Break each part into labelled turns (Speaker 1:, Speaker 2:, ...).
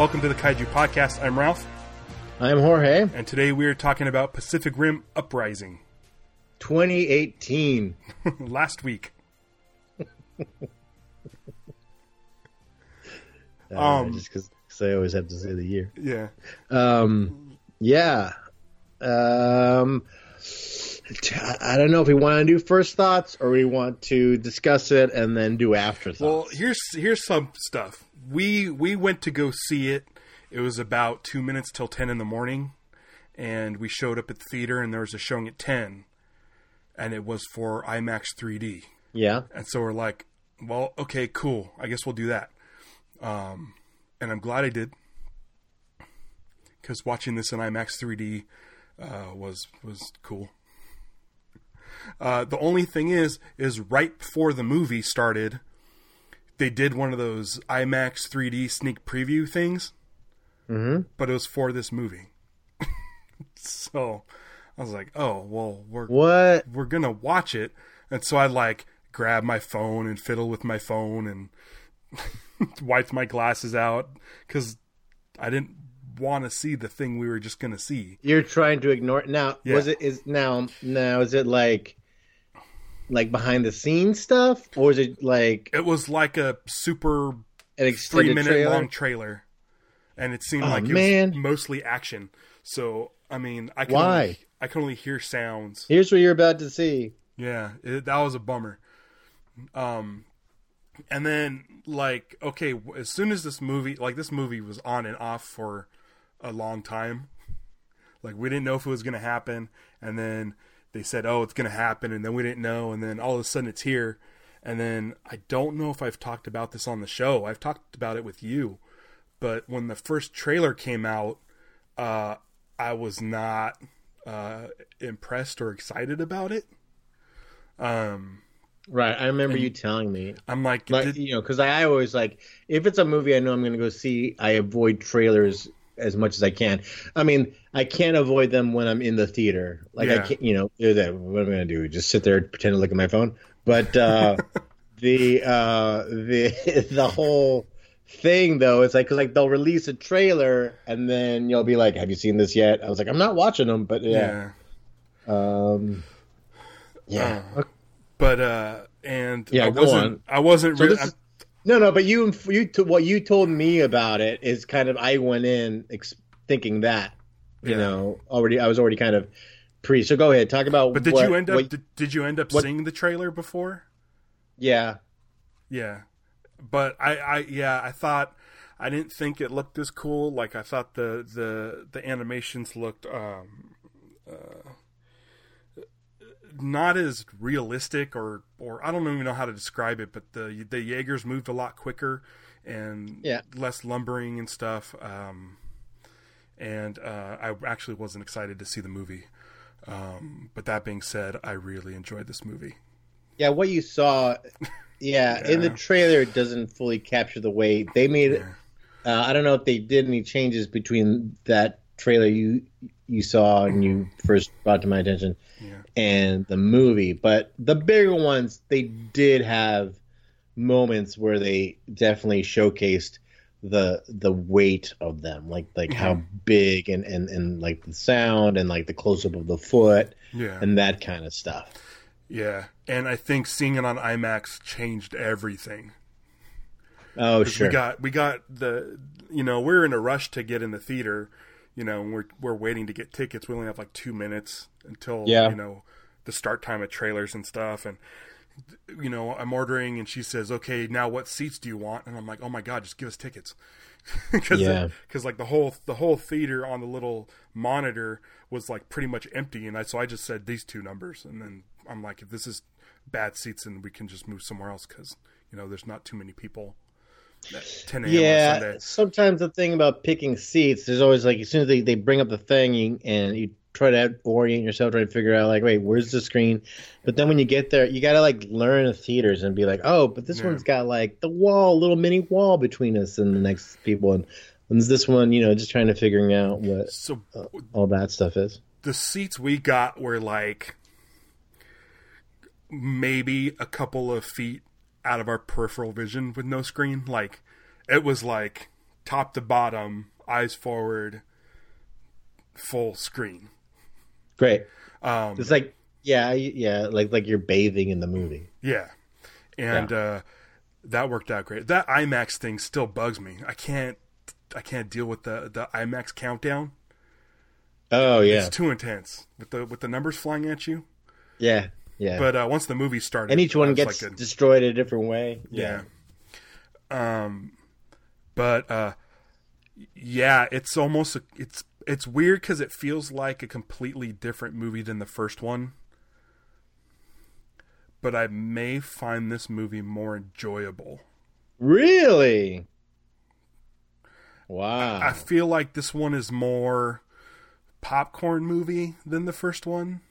Speaker 1: Welcome to the Kaiju Podcast. I'm Ralph.
Speaker 2: I'm Jorge.
Speaker 1: And today we are talking about Pacific Rim Uprising.
Speaker 2: 2018.
Speaker 1: Last week.
Speaker 2: Just because I always have to say the year.
Speaker 1: Yeah.
Speaker 2: Yeah. I don't know if we want to do first thoughts or we want to discuss it and then do afterthoughts.
Speaker 1: Well, here's some stuff. We went to go see it. It was about 2 minutes till 10 in the morning, and we showed up at the theater, and there was a showing at 10, and it was for IMAX 3D.
Speaker 2: Yeah.
Speaker 1: And so we're like, well, okay, cool. I guess we'll do that. And I'm glad I did, because watching this in IMAX 3D was cool. The only thing is right before the movie started, they did one of those IMAX 3D sneak preview things, but it was for this movie. So I was like, oh, well, we're going to watch it. And so I grab my phone and fiddle with my phone and wiped my glasses out because I didn't want to see the thing we were just going to see.
Speaker 2: You're trying to ignore it. Now,
Speaker 1: Yeah.
Speaker 2: is it like behind the scenes stuff, or is it like
Speaker 1: It was like a super
Speaker 2: an extended
Speaker 1: 3-minute
Speaker 2: trailer?
Speaker 1: long trailer, and it seemed like it was mostly action. So I mean, I can only hear sounds.
Speaker 2: Here's what you're about to see.
Speaker 1: Yeah, that was a bummer. And then okay, as soon as this movie was on and off for a long time. We didn't know if it was going to happen, and then they said, oh, it's going to happen, and then we didn't know, and then all of a sudden it's here. And then I don't know if I've talked about this on the show. I've talked about it with you, but when the first trailer came out, I was not impressed or excited about it.
Speaker 2: Right, I remember you telling me.
Speaker 1: I'm like,
Speaker 2: because I always if it's a movie I know I'm going to go see, I avoid trailers as much as I can. I mean, I can't avoid them when I'm in the theater. I can't, what am I going to do? Just sit there and pretend to look at my phone? But the whole thing though, it's because they'll release a trailer and then you'll be like, "Have you seen this yet?" I was like, "I'm not watching them," but yeah.
Speaker 1: And
Speaker 2: yeah,
Speaker 1: I wasn't really.
Speaker 2: No, but what you told me about it is kind of, I went in thinking that, already, I was already kind of so go ahead, talk about.
Speaker 1: But did you end up seeing the trailer before?
Speaker 2: Yeah.
Speaker 1: Yeah. But I thought, I didn't think it looked as cool. I thought the animations looked, not as realistic or I don't even know how to describe it, but the Jaegers moved a lot quicker and less lumbering and stuff. And I actually wasn't excited to see the movie. But that being said, I really enjoyed this movie.
Speaker 2: Yeah, what you saw, in the trailer, it doesn't fully capture the way they made it. I don't know if they did any changes between that trailer you saw and you first brought to my attention and the movie, but the bigger ones, they did have moments where they definitely showcased the weight of them, how big and the sound and the close up of the foot and that kind of stuff. Yeah,
Speaker 1: and I think seeing it on IMAX changed everything.
Speaker 2: Oh, sure.
Speaker 1: We got the we're in a rush to get in the theater. We're waiting to get tickets. We only have 2 minutes until the start time of trailers and stuff. And I'm ordering, and she says, "Okay, now what seats do you want?" And I'm like, "Oh my god, just give us tickets," because the whole theater on the little monitor was pretty much empty, and so I just said these two numbers, and then I'm like, if this is bad seats, then we can just move somewhere else because there's not too many people. 10 a.m. on Sunday.
Speaker 2: Sometimes the thing about picking seats, there's always as soon as they bring up the thing and you try to orient yourself, try to figure out wait, where's the screen? But then when you get there, you got to learn the theaters and be oh, but this one's got the little mini wall between us and the next people, and this one, just trying to figuring out what all that stuff is.
Speaker 1: The seats we got were maybe a couple of feet out of our peripheral vision with no screen. It was top to bottom, eyes forward, full screen.
Speaker 2: Great. It's like like you're bathing in the movie.
Speaker 1: Yeah, and that worked out great. That IMAX thing still bugs me. I can't deal with the IMAX countdown.
Speaker 2: Oh yeah,
Speaker 1: it's too intense with the numbers flying at you.
Speaker 2: Yeah, yeah.
Speaker 1: But once the movie started,
Speaker 2: and each one gets destroyed a different way.
Speaker 1: Yeah. But it's almost it's weird because it feels like a completely different movie than the first one. But I may find this movie more enjoyable.
Speaker 2: Really? Wow.
Speaker 1: I feel like this one is more popcorn movie than the first one.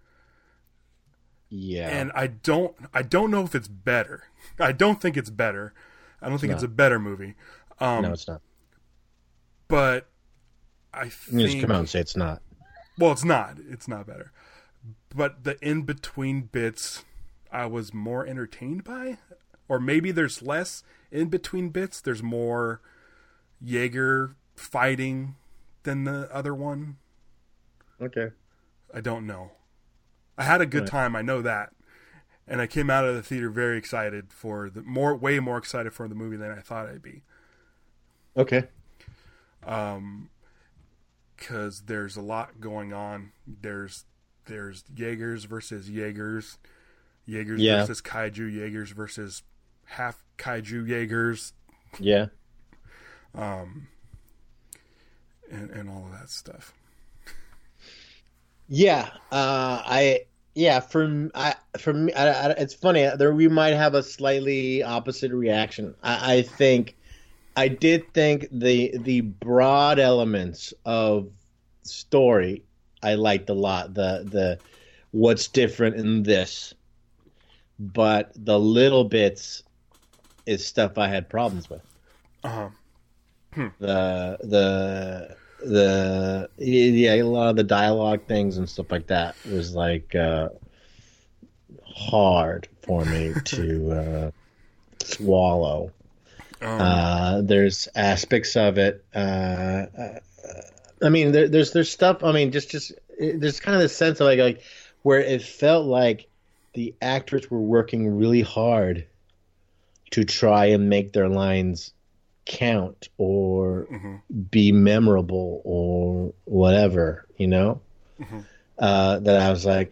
Speaker 2: Yeah.
Speaker 1: And I don't know if it's better. I don't think it's better. I don't think it's a better movie.
Speaker 2: No, it's not.
Speaker 1: But I think...
Speaker 2: You just come out and say it's not.
Speaker 1: Well, it's not. It's not better. But the in-between bits I was more entertained by. Or maybe there's less in-between bits. There's more Jaeger fighting than the other one.
Speaker 2: Okay.
Speaker 1: I don't know. I had a good time, I know that. And I came out of the theater very excited for way more excited for the movie than I thought I'd be.
Speaker 2: Okay.
Speaker 1: Because there's a lot going on. There's Jaegers versus Jaegers. Jaegers versus Kaiju. Jaegers versus half Kaiju Jaegers.
Speaker 2: Yeah.
Speaker 1: And all of that stuff.
Speaker 2: Yeah. For me, it's funny. We might have a slightly opposite reaction. I did think the broad elements of story I liked a lot. The what's different in this, but the little bits is stuff I had problems with. A lot of the dialogue things and stuff like that was like hard for me to swallow. There's aspects of it. There's stuff. I mean, just there's kind of this sense of like where it felt like the actors were working really hard to try and make their lines count or be memorable or whatever, that I was like,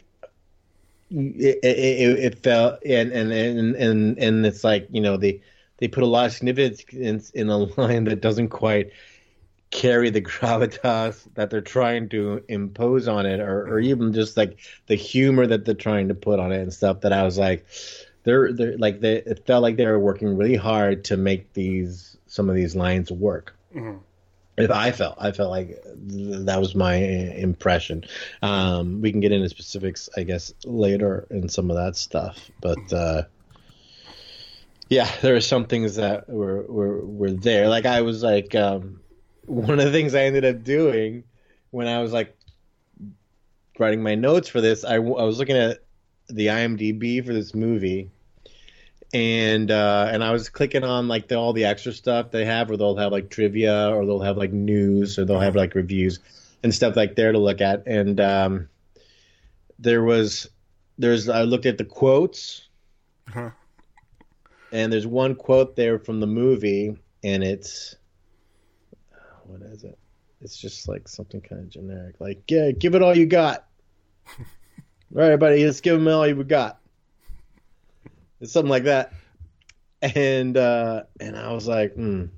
Speaker 2: it felt, and it's like, they put a lot of significance in a line that doesn't quite carry the gravitas that they're trying to impose on it, or even just like the humor that they're trying to put on it and stuff, that I was like, it felt like they were working really hard to make some of these lines work. I felt like that was my impression. We can get into specifics, I guess, later in some of that stuff, but there were some things that were there. Like I was like, one of the things I ended up doing when I was like writing my notes for this, I was looking at the IMDb for this movie. And I was clicking on like all the extra stuff they have, where they'll have like trivia, or they'll have like news, or they'll have like reviews and stuff like there to look at. And I looked at the quotes, and there's one quote there from the movie, and it's, what is it? It's just like something kind of generic, like, yeah, give it all you got. Right, buddy, let's give them all you got. It's something like that, and I was like,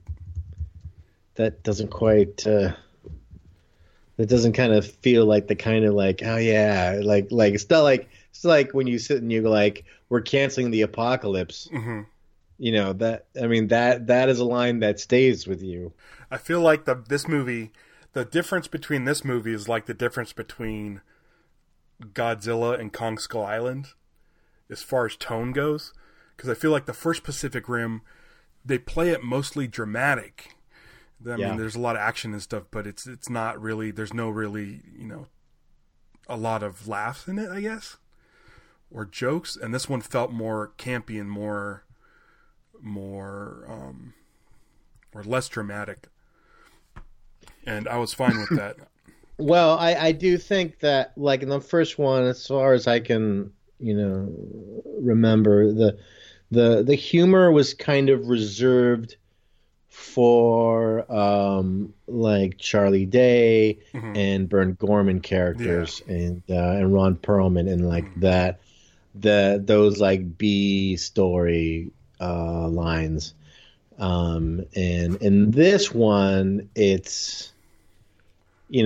Speaker 2: that doesn't quite. That doesn't kind of feel like the kind of like, oh yeah, like it's not like, it's like when you sit and you go like, we're canceling the apocalypse. That is a line that stays with you.
Speaker 1: I feel like the difference between this movie is like the difference between Godzilla and Kong Skull Island, as far as tone goes, because I feel like the first Pacific Rim, they play it mostly dramatic. I mean, there's a lot of action and stuff, but it's not really, there's no really, a lot of laughs in it, I guess, or jokes. And this one felt more campy and more or less dramatic. And I was fine with that.
Speaker 2: Well, I do think that, like in the first one, as far as I can, remember, the humor was kind of reserved for like Charlie Day and Bern Gorman characters and Ron Perlman and like that those like B story lines. And in this one, it's like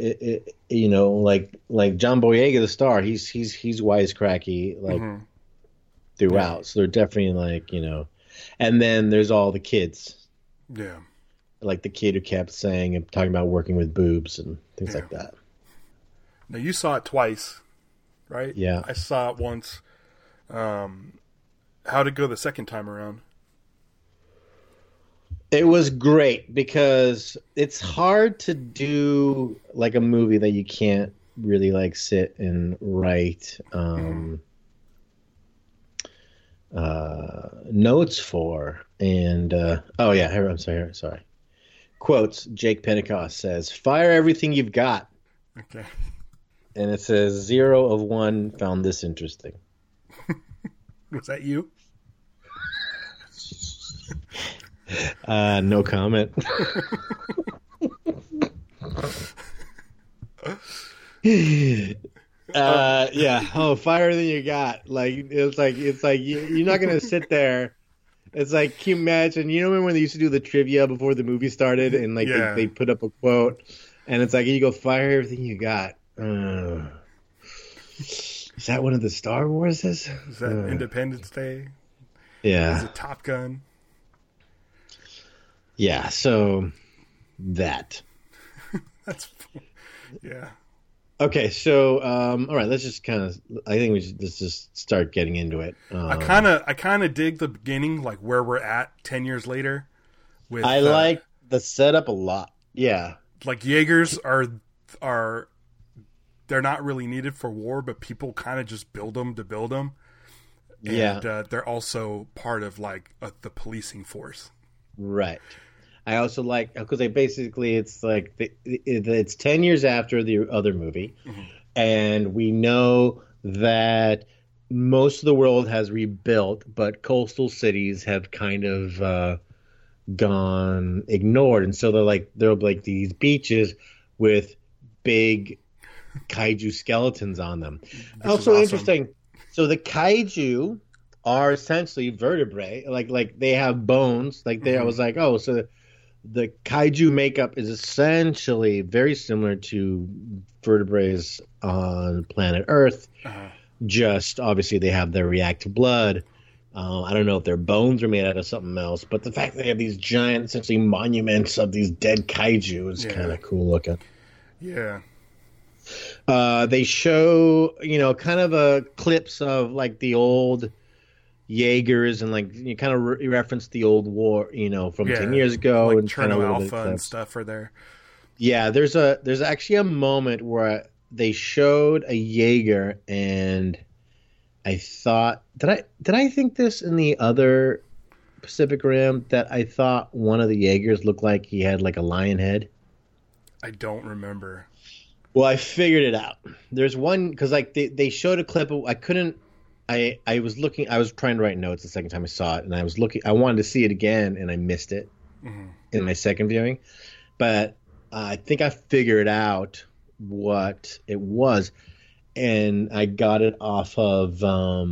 Speaker 2: John Boyega the star, he's wisecracky like throughout. So they're definitely like and then there's all the kids.
Speaker 1: Yeah.
Speaker 2: Like the kid who kept saying and talking about working with boobs and things like that.
Speaker 1: Now you saw it twice, right?
Speaker 2: Yeah.
Speaker 1: I saw it once. How'd it go the second time around?
Speaker 2: It was great because it's hard to do like a movie that you can't really like sit and write notes for. And I'm sorry. Quotes, Jake Pentecost says, "Fire everything you've got."
Speaker 1: Okay.
Speaker 2: And it says 0 of 1 found this interesting.
Speaker 1: Was that you?
Speaker 2: No comment. Yeah. Oh, fire everything you got. Like it's like you're not gonna sit there. It's like, can you imagine? You remember when they used to do the trivia before the movie started, and like they put up a quote, and it's like you go fire everything you got. Is that one of the Star Wars? Is
Speaker 1: that Independence Day?
Speaker 2: Yeah.
Speaker 1: Is it Top Gun?
Speaker 2: Yeah. So that.
Speaker 1: That's yeah.
Speaker 2: Okay, so all right, let's just kind of. I think we should just start getting into it.
Speaker 1: I kind of dig the beginning, like where we're at 10 years later. With
Speaker 2: I like the setup a lot. Yeah,
Speaker 1: like Jaegers are they're not really needed for war, but people kind of just build them to build them. And, they're also part of like the policing force.
Speaker 2: Right. I also like because it's like it's 10 years after the other movie, and we know that most of the world has rebuilt, but coastal cities have kind of gone ignored, and so there'll be like these beaches with big kaiju skeletons on them. Also awesome. Interesting. So the kaiju are essentially vertebrae, like they have bones. Like I was like, oh, so the kaiju makeup is essentially very similar to vertebrae on planet Earth. Just obviously they have their reactive blood. I don't know if their bones are made out of something else, but the fact that they have these giant, essentially monuments of these dead kaiju is kind of cool looking.
Speaker 1: Yeah.
Speaker 2: They show, kind of clips of like the old Jaegers and like you kind of reference the old war, from 10 years ago,
Speaker 1: like
Speaker 2: and
Speaker 1: kind of Alpha and stuff are there.
Speaker 2: Yeah, there's actually a moment where they showed a Jaeger, and I thought, did I think this in the other Pacific Rim, that I thought one of the Jaegers looked like he had like a lion head?
Speaker 1: I don't remember.
Speaker 2: Well, I figured it out. There's one because like they showed a clip of, I was looking. I was trying to write notes the second time I saw it, and I was looking. I wanted to see it again, and I missed it in my second viewing. But I think I figured out what it was, and I got it off of.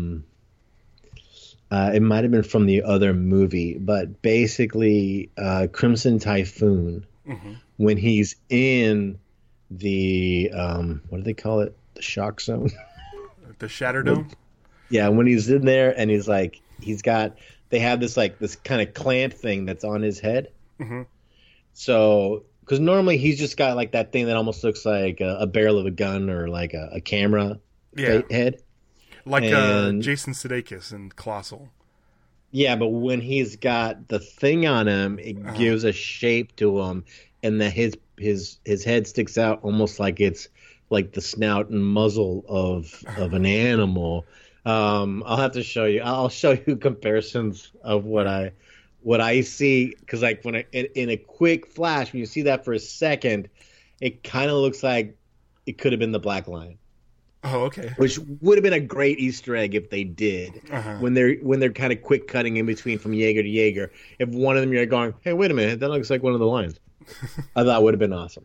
Speaker 2: It might have been from the other movie, but basically, Crimson Typhoon, when he's in the what do they call it? The shock zone,
Speaker 1: the Shatter Dome.
Speaker 2: Yeah, when he's in there and he's like, they have this kind of clamp thing that's on his head. So, because normally he's just got like that thing that almost looks like a barrel of a gun or like a camera head.
Speaker 1: Like Jason Sudeikis in Colossal.
Speaker 2: Yeah, but when he's got the thing on him, it gives a shape to him, and that his head sticks out almost like it's like the snout and muzzle of an animal. I'll have to show you. I'll show you comparisons of what I what I see, because like when in a quick flash, when you see that for a second, it kind of looks like it could have been the Black Lion.
Speaker 1: Oh, okay.
Speaker 2: Which would have been a great Easter egg if they did. When they're kind of quick cutting in between from Jaeger to Jaeger. If one of them you're going, hey, wait a minute, that looks like one of the lions. I thought would have been awesome.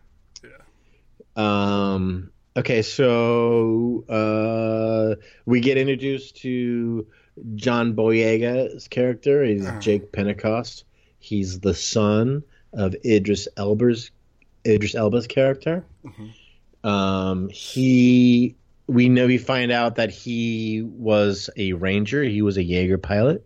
Speaker 2: Yeah. Okay, so we get introduced to John Boyega's character. He's Jake Pentecost. He's the son of Idris Elba's character. We find out that he was a ranger. He was a Jaeger pilot,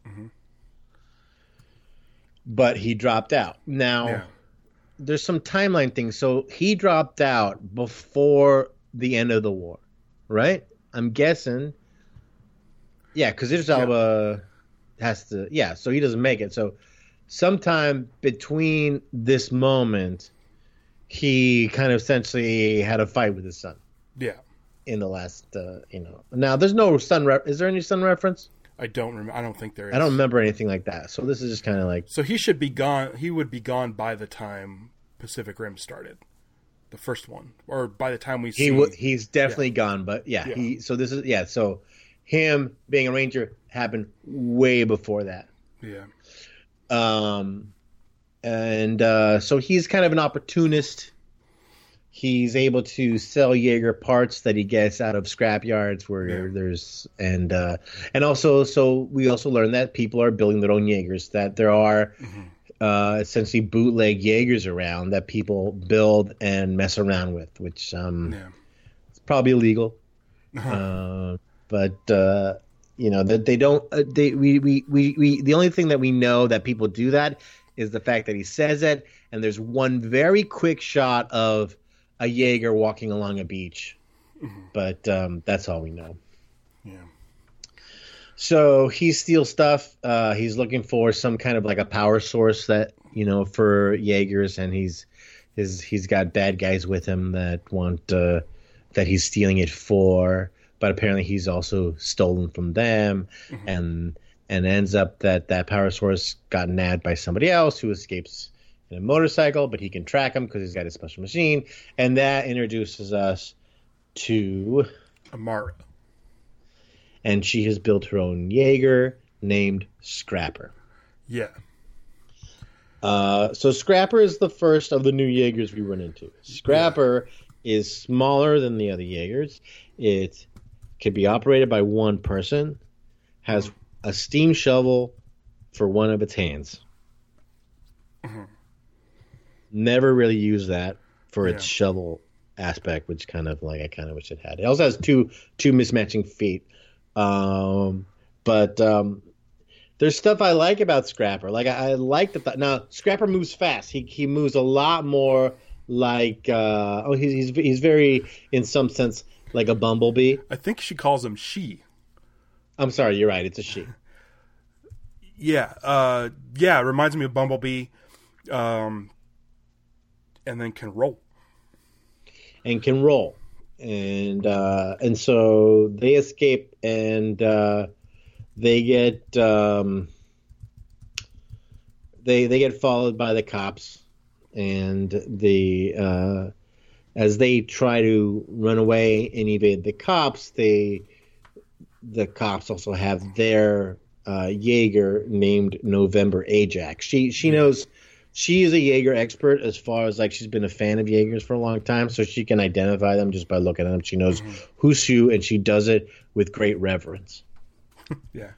Speaker 2: but he dropped out. Now, there's some timeline things. So he dropped out before the end of the war, right? I'm guessing. Yeah, because Idris Elba has to. Yeah, so he doesn't make it. So sometime between this moment, he kind of essentially had a fight with his son.
Speaker 1: Yeah.
Speaker 2: In the last, Now, there's no son. Is there any son reference?
Speaker 1: I don't remember. I don't think there is.
Speaker 2: I don't remember anything like that. So this is just kind of like.
Speaker 1: So he should be gone. He would be gone by the time Pacific Rim started, the first one, or by the time we see.
Speaker 2: He's definitely gone, but So him being a ranger happened way before that.
Speaker 1: Yeah.
Speaker 2: So he's kind of an opportunist. He's able to sell Jaeger parts that he gets out of scrap yards where there's and also so we also learn that people are building their own Jaegers, that there are essentially bootleg Jaegers around that people build and mess around with, which it's probably illegal. But that they don't we the only thing that we know that people do that is the fact that he says it, and there's one very quick shot of a Jaeger walking along a beach, but that's all we know.
Speaker 1: Yeah.
Speaker 2: So he steals stuff. He's looking for some kind of like a power source that for Jaegers, and he's got bad guys with him that want that he's stealing it for. But apparently he's also stolen from them, and ends up that power source got nabbed by somebody else who escapes in a motorcycle, but he can track him because he's got a special machine, and that introduces us to
Speaker 1: Amara.
Speaker 2: And she has built her own Jaeger named Scrapper.
Speaker 1: Yeah.
Speaker 2: So Scrapper is the first of the new Jaegers we run into. Scrapper is smaller than the other Jaegers. It can be operated by one person, has a steam shovel for one of its hands. Never really used that for its shovel aspect, which I kind of wish it had. It also has two mismatching feet. But there's stuff I like about Scrapper. Like I like that. Now Scrapper moves fast. He moves a lot more like he's very, in some sense, like a bumblebee.
Speaker 1: I think she calls him she.
Speaker 2: I'm sorry, you're right. It's a she.
Speaker 1: Yeah. It reminds me of Bumblebee. And then can roll.
Speaker 2: And so they escape, and they get they get followed by the cops, and as they try to run away and evade the cops, the cops also have their Jaeger named November Ajax. She knows. She is a Jaeger expert as far as she's been a fan of Jaegers for a long time, so she can identify them just by looking at them. She knows who's who, and she does it with great reverence.
Speaker 1: Yeah.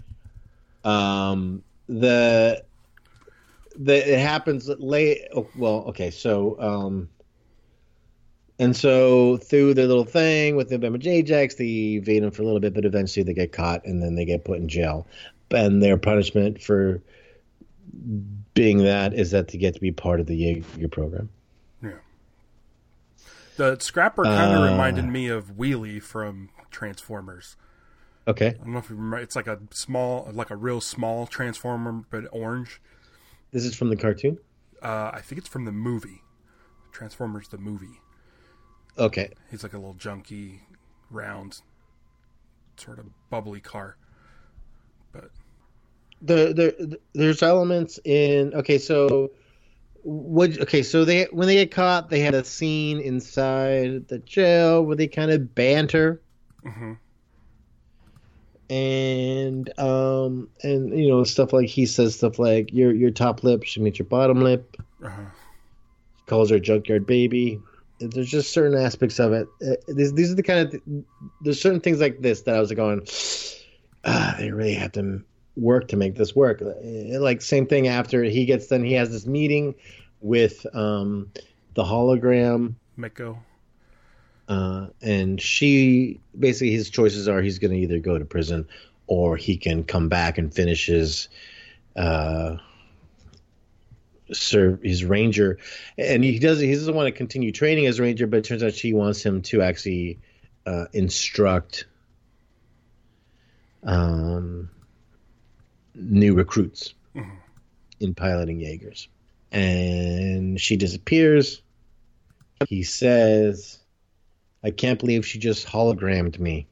Speaker 2: It happens late. Well, okay, so and so through their little thing with November Ajax, they evade them for a little bit, but eventually they get caught and then they get put in jail, and their punishment for being that is that they get to be part of the Jaeger program.
Speaker 1: Yeah. The Scrapper kind of reminded me of Wheelie from Transformers.
Speaker 2: Okay.
Speaker 1: I don't know if you remember. It's like a real small Transformer, but orange.
Speaker 2: This is from the cartoon?
Speaker 1: I think it's from the movie. Transformers the movie.
Speaker 2: Okay.
Speaker 1: He's like a little junky, round, sort of bubbly car. But
Speaker 2: there's elements in. Okay, so so they when they get caught, they had a scene inside the jail where they kind of banter.
Speaker 1: Mm-hmm.
Speaker 2: And stuff like he says stuff like your top lip should meet your bottom lip.
Speaker 1: Uh-huh.
Speaker 2: He calls her a junkyard baby. There's just certain aspects of it. These are the kind of there's certain things like this that I was going, they really have to work to make this work. Like same thing after he gets done, he has this meeting with the hologram
Speaker 1: Meko.
Speaker 2: And she basically his choices are he's going to either go to prison or he can come back and finish his serve his ranger, and he doesn't want to continue training as ranger, but it turns out she wants him to actually instruct new recruits in piloting Jaegers. And she disappears. He says, I can't believe she just hologrammed me.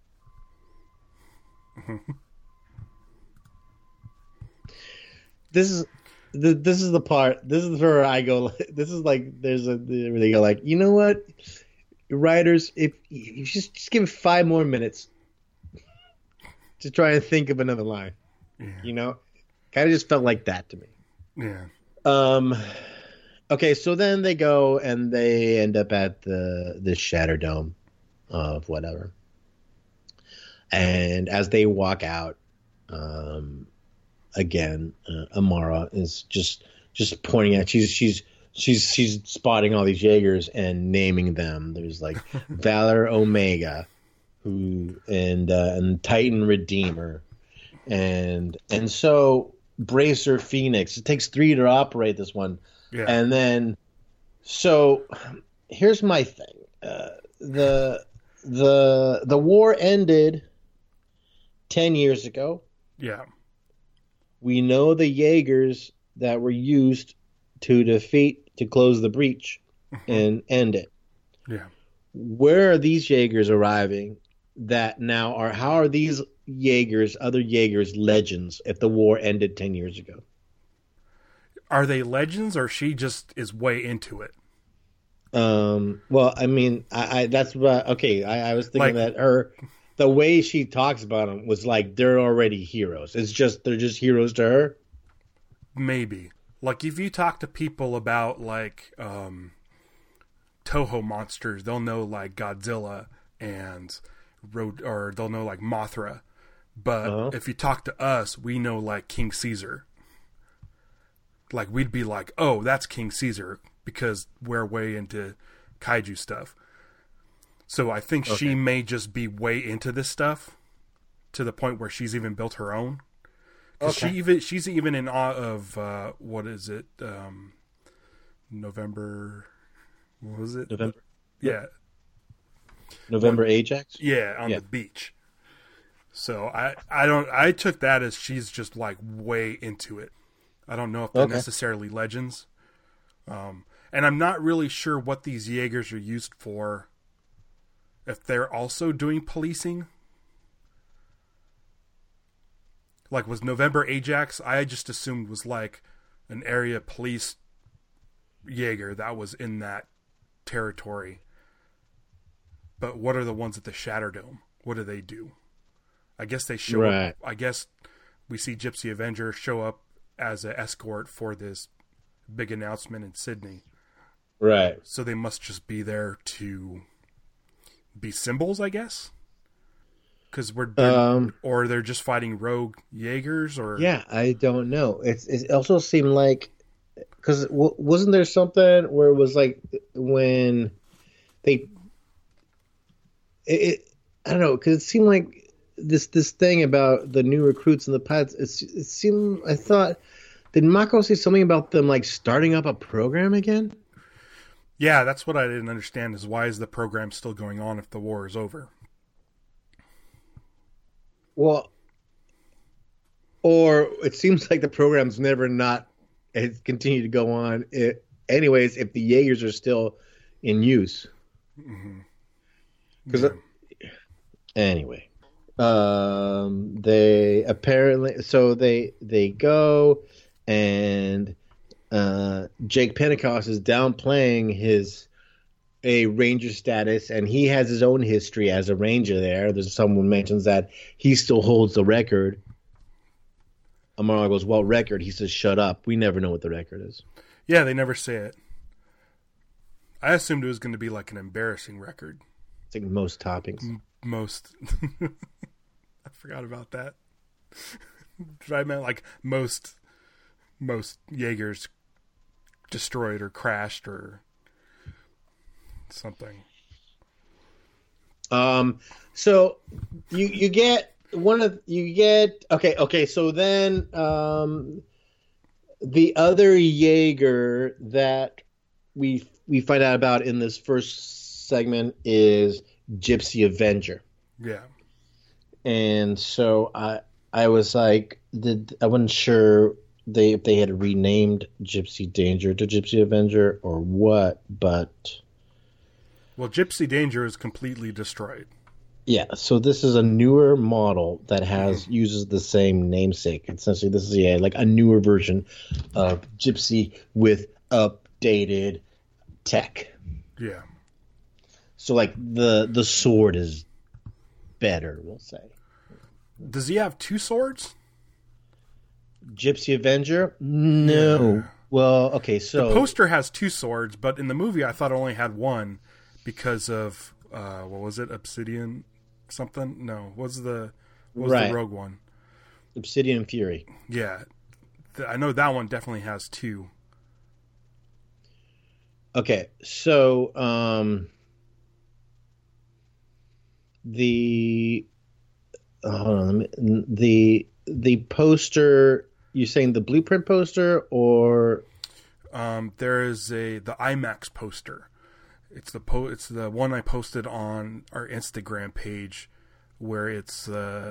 Speaker 2: This is the part. This is where I go. This is like where they go like, you know what, writers, if you just give it 5 more minutes to try and think of another line, kind of just felt like that to me.
Speaker 1: Yeah.
Speaker 2: Okay, so then they go and they end up at the Shatter Dome of whatever. And as they walk out, again, Amara is just pointing at. She's spotting all these Jaegers and naming them. There's like Valor Omega, and Titan Redeemer, and so Bracer Phoenix. It takes 3 to operate this one.
Speaker 1: Yeah.
Speaker 2: And then, so here's my thing. The war ended 10 years ago.
Speaker 1: Yeah.
Speaker 2: We know the Jaegers that were used to close the breach and end it.
Speaker 1: Yeah.
Speaker 2: Where are these Jaegers arriving that now are, how are these Jaegers, other Jaegers, legends if the war ended 10 years ago?
Speaker 1: Are they legends, or she just is way into it?
Speaker 2: Well, I mean, that's what. Okay, I was thinking that the way she talks about them was like they're already heroes. They're just heroes to her.
Speaker 1: Maybe, like if you talk to people about like Toho monsters, they'll know like Godzilla and or they'll know like Mothra. But if you talk to us, we know like King Caesar. Like, we'd be like, oh, that's King Caesar, because we're way into kaiju stuff. So I think she may just be way into this stuff to the point where she's even built her own. Because she's even in awe of, what is it? November... What was it?
Speaker 2: November?
Speaker 1: Yeah.
Speaker 2: November Ajax?
Speaker 1: Yeah, on the beach. So I took that as she's just like way into it. I don't know if they're necessarily legends. And I'm not really sure what these Jaegers are used for. If they're also doing policing. Like, was November Ajax, I just assumed was like an area police Jaeger that was in that territory. But what are the ones at the Shatter Dome? What do they do? I guess they show up. I guess we see Gypsy Avenger show up as an escort for this big announcement in Sydney.
Speaker 2: Right.
Speaker 1: So they must just be there to be symbols, I guess? Because or they're just fighting rogue Jaegers, or... Yeah,
Speaker 2: I don't know. It also seemed like... Because wasn't there something where it was like when they... I don't know, because it seemed like this thing about the new recruits and the pilots, it seemed, I thought, did Mako say something about them like starting up a program again?
Speaker 1: Yeah, that's what I didn't understand, is why is the program still going on if the war is over?
Speaker 2: Well, or it seems like the program's never it's continued to go on. Anyways, if the Jaegers are still in use.
Speaker 1: Mm-hmm.
Speaker 2: Because anyway, They apparently they go and Jake Pentecost is downplaying a ranger status, and he has his own history as a ranger there. There's someone mentions that he still holds the record. Amaro goes, well, record. He says, shut up. We never know what the record is.
Speaker 1: Yeah, they never say it. I assumed it was going to be like an embarrassing record.
Speaker 2: It's like most toppings.
Speaker 1: Most. I forgot about that. I meant like most Jaegers destroyed or crashed or something.
Speaker 2: So you get okay. So then the other Jaeger that we find out about in this first segment is Gypsy Avenger.
Speaker 1: Yeah.
Speaker 2: And so I was like, I wasn't sure if they had renamed Gypsy Danger to Gypsy Avenger or what, but
Speaker 1: well, Gypsy Danger is completely destroyed.
Speaker 2: Yeah, so this is a newer model that uses the same namesake. Essentially, this is like a newer version of Gypsy with updated tech.
Speaker 1: Yeah.
Speaker 2: So like the sword is better, we'll say.
Speaker 1: Does he have two swords?
Speaker 2: Gypsy Avenger? No. Yeah. Well, okay, so
Speaker 1: the poster has two swords, but in the movie I thought it only had one because of what was it? Obsidian something? No, what was the rogue one?
Speaker 2: Obsidian Fury.
Speaker 1: Yeah. I know that one definitely has two.
Speaker 2: Okay, so the poster, you're saying the blueprint poster or
Speaker 1: there is the IMAX poster. It's the one I posted on our Instagram page where it's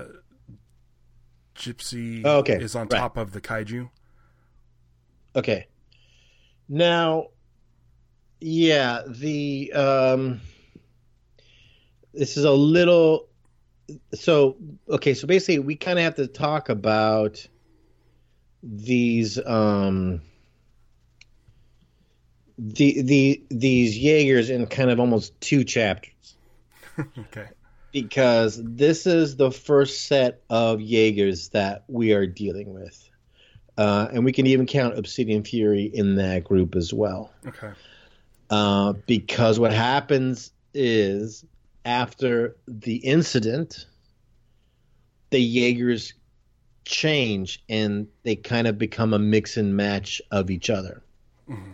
Speaker 1: Gypsy is on top of the kaiju.
Speaker 2: Okay. Now, yeah, this is a little. So basically, we kind of have to talk about these these Jaegers in kind of almost two chapters.
Speaker 1: Okay.
Speaker 2: Because this is the first set of Jaegers that we are dealing with. And we can even count Obsidian Fury in that group as well.
Speaker 1: Okay.
Speaker 2: Because what happens is after the incident, the Jaegers change and they kind of become a mix and match of each other.
Speaker 1: Mm-hmm.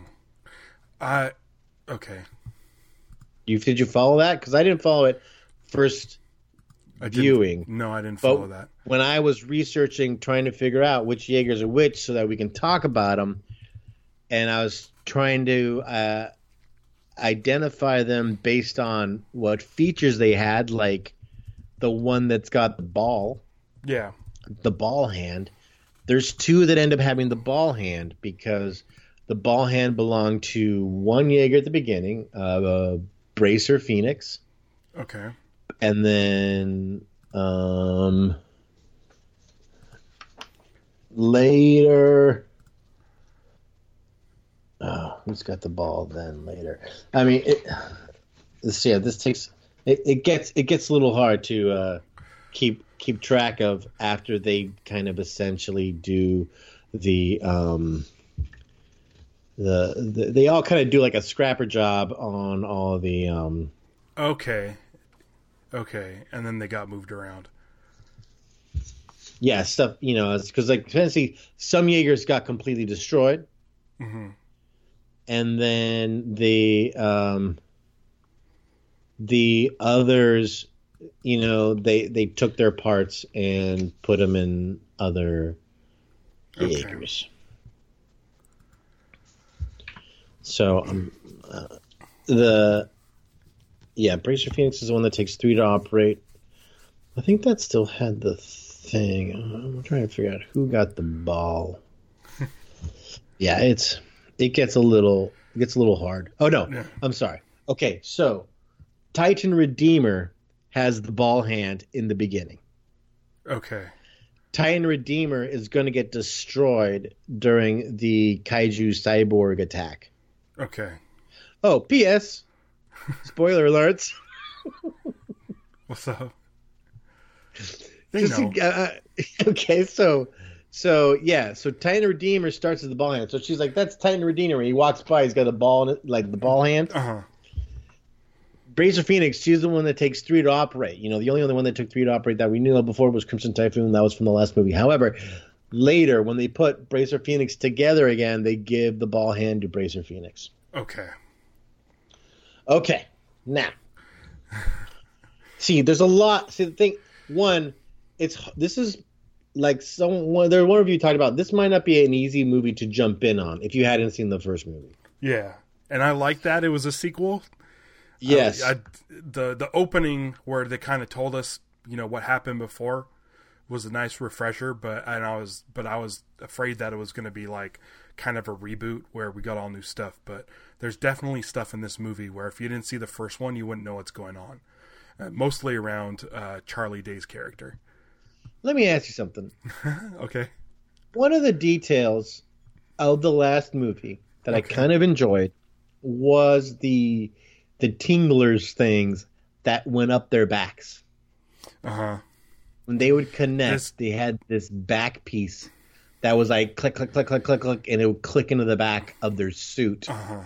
Speaker 1: Okay.
Speaker 2: Did you follow that? Because I didn't follow it first viewing.
Speaker 1: No, I didn't follow that.
Speaker 2: When I was researching, trying to figure out which Jaegers are which so that we can talk about them, and I was trying to identify them based on what features they had, like the one that's got the ball.
Speaker 1: Yeah.
Speaker 2: The ball hand. There's two that end up having the ball hand because the ball hand belonged to one Jaeger at the beginning, Bracer Phoenix.
Speaker 1: Okay.
Speaker 2: And then later, who's got the ball then later? I mean, this takes it gets a little hard to keep track of after they kind of essentially do they all kind of do like a scrapper job on all the
Speaker 1: Okay, and then they got moved around.
Speaker 2: Yeah, stuff, because like Tennessee, some Jaegers got completely destroyed.
Speaker 1: Mm-hmm.
Speaker 2: And then the others, they took their parts and put them in other Jaegers. So Bracer Phoenix is the one that takes 3 to operate. I think that still had the thing. I'm trying to figure out who got the ball. Yeah, it gets a little hard. Oh no, yeah. I'm sorry. Okay, so Titan Redeemer has the ball hand in the beginning.
Speaker 1: Okay.
Speaker 2: Titan Redeemer is going to get destroyed during the Kaiju Cyborg attack.
Speaker 1: Okay.
Speaker 2: Oh, P.S. Spoiler alerts.
Speaker 1: What's up?
Speaker 2: Okay, so Titan Redeemer starts as the ball hand. So she's like, "That's Titan Redeemer." He walks by, he's got a ball, like the ball hand. Bracer Phoenix, she's the one that takes 3 to operate. You know, the only other one that took 3 to operate that we knew of before was Crimson Typhoon. That was from the last movie. However, later when they put Bracer Phoenix together again, they give the ball hand to Bracer Phoenix. Okay. Now, see, there's a lot. See, the thing, this is like one of you talked about. This might not be an easy movie to jump in on if you hadn't seen the first movie.
Speaker 1: Yeah, and I like that it was a sequel.
Speaker 2: Yes,
Speaker 1: the opening where they kind of told us, you know, what happened before was a nice refresher, but I was afraid that it was going to be like kind of a reboot where we got all new stuff. But there's definitely stuff in this movie where if you didn't see the first one, you wouldn't know what's going on. Mostly around Charlie Day's character.
Speaker 2: Let me ask you something.
Speaker 1: Okay.
Speaker 2: One of the details of the last movie that I kind of enjoyed was the tinglers things that went up their backs. When they would connect, they had this back piece that was like click, click, click, click, click, click, and it would click into the back of their suit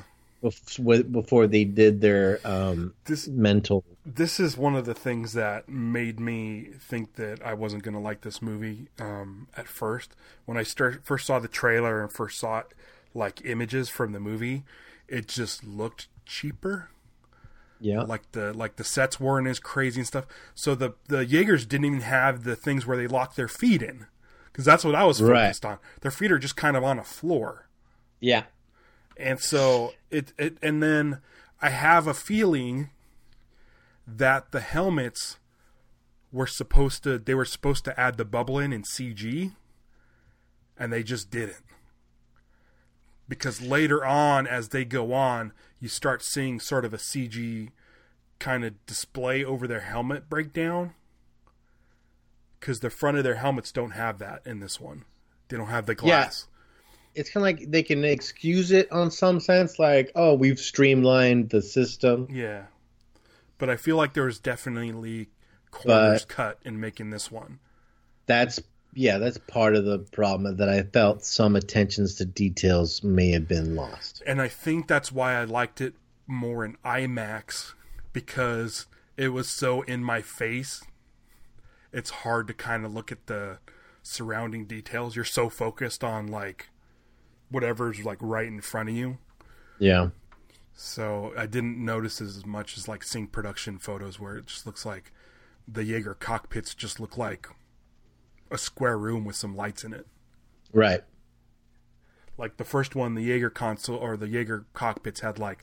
Speaker 2: before they did their mental.
Speaker 1: This is one of the things that made me think that I wasn't going to like this movie at first. When I first saw the trailer and first saw it, like images from the movie, it just looked cheaper.
Speaker 2: Yeah,
Speaker 1: like the sets weren't as crazy and stuff. So the Jaegers didn't even have the things where they lock their feet in, because that's what I was focused on. Their feet are just kind of on a floor.
Speaker 2: Yeah,
Speaker 1: and so and then I have a feeling that the helmets were supposed to add the bubble in CG, and they just didn't. Because later on, as they go on, you start seeing sort of a CG kind of display over their helmet breakdown. Because the front of their helmets don't have that in this one. They don't have the glass.
Speaker 2: Yeah. It's kind of like they can excuse it on some sense, like, oh, we've streamlined the system.
Speaker 1: Yeah. But I feel like there was definitely corners cut in making this one.
Speaker 2: That's part of the problem, that I felt some attentions to details may have been lost.
Speaker 1: And I think that's why I liked it more in IMAX, because it was so in my face. It's hard to kind of look at the surrounding details. You're so focused on like whatever's like right in front of you.
Speaker 2: Yeah.
Speaker 1: So I didn't notice as much as like seeing production photos where it just looks like the Jaeger cockpits just look like a square room with some lights in it.
Speaker 2: Right.
Speaker 1: Like the first one, the Jaeger console or the Jaeger cockpits had like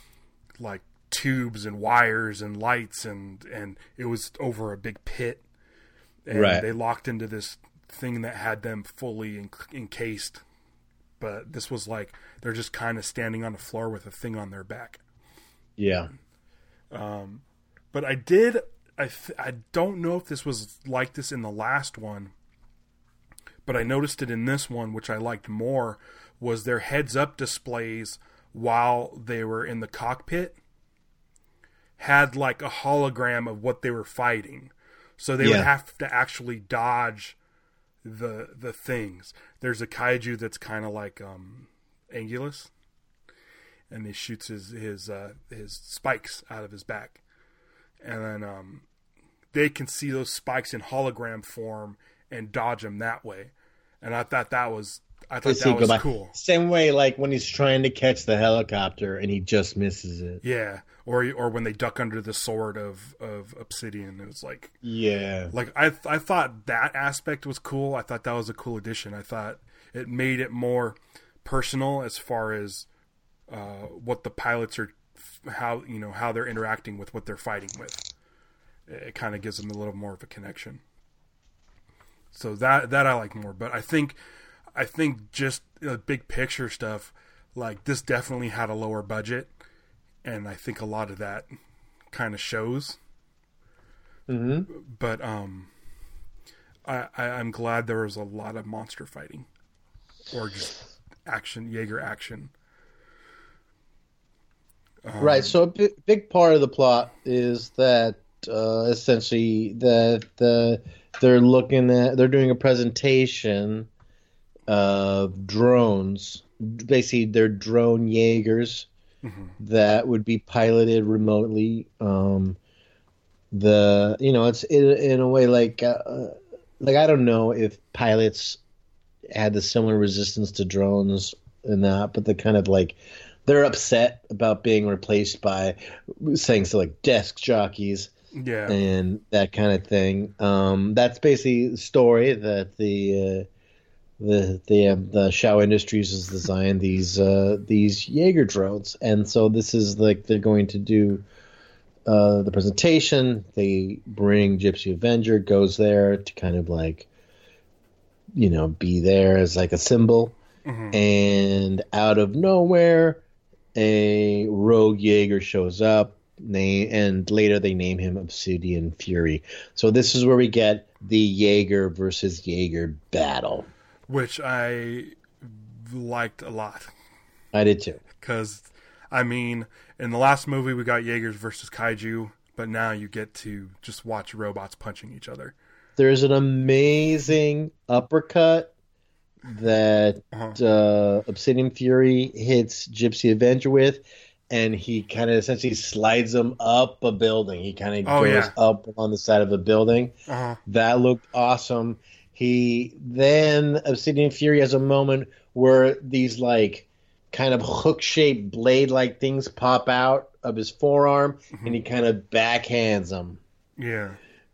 Speaker 1: tubes and wires and lights, and it was over a big pit. And they locked into this thing that had them fully encased. But this was like they're just kind of standing on the floor with a thing on their back.
Speaker 2: Yeah.
Speaker 1: But I don't know if this was like this in the last one, but I noticed it in this one, which I liked more, was their heads-up displays while they were in the cockpit had like a hologram of what they were fighting. So they would have to actually dodge the things. There's a kaiju that's kind of like Angulus, and he shoots his spikes out of his back. And then they can see those spikes in hologram form and dodge them that way. And I thought that was cool.
Speaker 2: Same way, like when he's trying to catch the helicopter and he just misses it.
Speaker 1: Yeah, or when they duck under the sword of Obsidian, it was like like I thought that aspect was cool. I thought that was a cool addition. I thought it made it more personal as far as what the pilots are. How they're interacting with what they're fighting with. It kind of gives them a little more of a connection. So that I like more. But I think just big picture stuff, like this definitely had a lower budget, and I think a lot of that kind of shows.
Speaker 2: Mm-hmm.
Speaker 1: But I'm glad there was a lot of monster fighting, or just action, Jaeger action.
Speaker 2: Right. So a big part of the plot is that essentially they're doing a presentation of drones. Basically, they're drone Jaegers that would be piloted remotely. It's in a way like I don't know if pilots had the similar resistance to drones and that, but they're kind of like they're upset about being replaced by things like desk jockeys, and that kind of thing. That's basically the story that the Shaw Industries has designed these Jaeger drones, and so this is like they're going to do the presentation. They bring Gypsy Avenger, goes there to kind of like be there as like a symbol, and out of nowhere, a rogue Jaeger shows up. And later they name him Obsidian Fury. So this is where we get the Jaeger versus Jaeger battle,
Speaker 1: which I liked a lot.
Speaker 2: I did too.
Speaker 1: Because, I mean, in the last movie we got Jaegers versus Kaiju, but now you get to just watch robots punching each other.
Speaker 2: There's an amazing uppercut that Obsidian Fury hits Gypsy Avenger with, and he kind of essentially slides him up a building. He kind of goes up on the side of a building. That looked awesome. Then Obsidian Fury has a moment where these like kind of hook-shaped blade-like things pop out of his forearm, and he kind of backhands them.
Speaker 1: Yeah.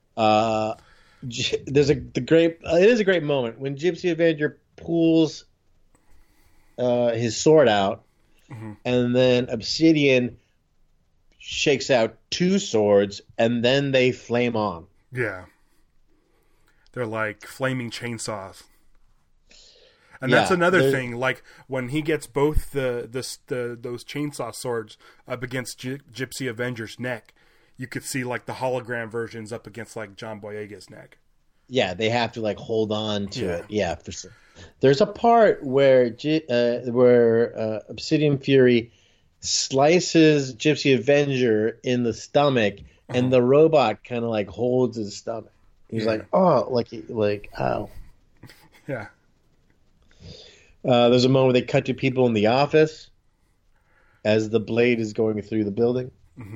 Speaker 2: It is a great moment when Gypsy Avenger pulls his sword out, and then Obsidian shakes out two swords, and then they flame on.
Speaker 1: Yeah. They're like flaming chainsaws. And that's another thing. Like when he gets both those chainsaw swords up against Gypsy Avenger's neck, you could see like the hologram versions up against like John Boyega's neck.
Speaker 2: Yeah, they have to like hold on to it. Yeah, for sure. There's a part where Obsidian Fury slices Gypsy Avenger in the stomach, and the robot kind of like holds his stomach. He's like, oh, like ow.
Speaker 1: Yeah.
Speaker 2: There's a moment where they cut to people in the office as the blade is going through the building.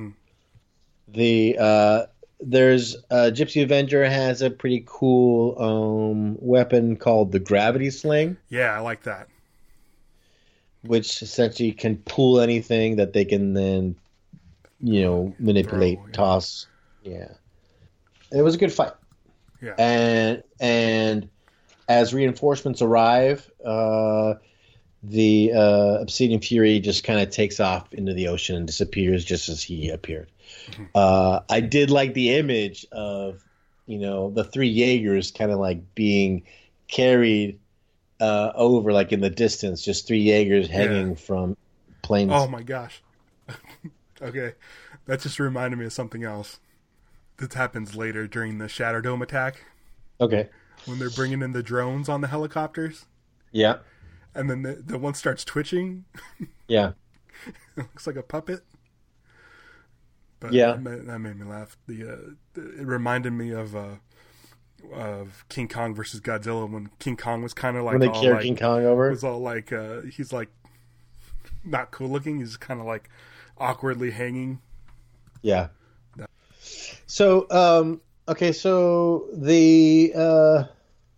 Speaker 2: There's Gypsy Avenger has a pretty cool weapon called the Gravity Sling.
Speaker 1: Yeah, I like that.
Speaker 2: Which essentially can pull anything that they can then, manipulate, toss. Yeah. It was a good fight.
Speaker 1: Yeah.
Speaker 2: And as reinforcements arrive, the Obsidian Fury just kind of takes off into the ocean and disappears just as he appeared. I did like the image of, the three Jaegers kind of like being carried over like in the distance, just three Jaegers hanging from planes.
Speaker 1: Oh my gosh. Okay. That just reminded me of something else. This happens later during the Shatter Dome attack.
Speaker 2: Okay.
Speaker 1: When they're bringing in the drones on the helicopters.
Speaker 2: Yeah.
Speaker 1: And then the one starts twitching.
Speaker 2: Yeah.
Speaker 1: It looks like a puppet. But
Speaker 2: yeah.
Speaker 1: That made me laugh. It reminded me of King Kong versus Godzilla when King Kong was kind of like...
Speaker 2: When they carried King Kong over?
Speaker 1: It was all like... he's like not cool looking. He's kind of like awkwardly hanging.
Speaker 2: Yeah. So, so the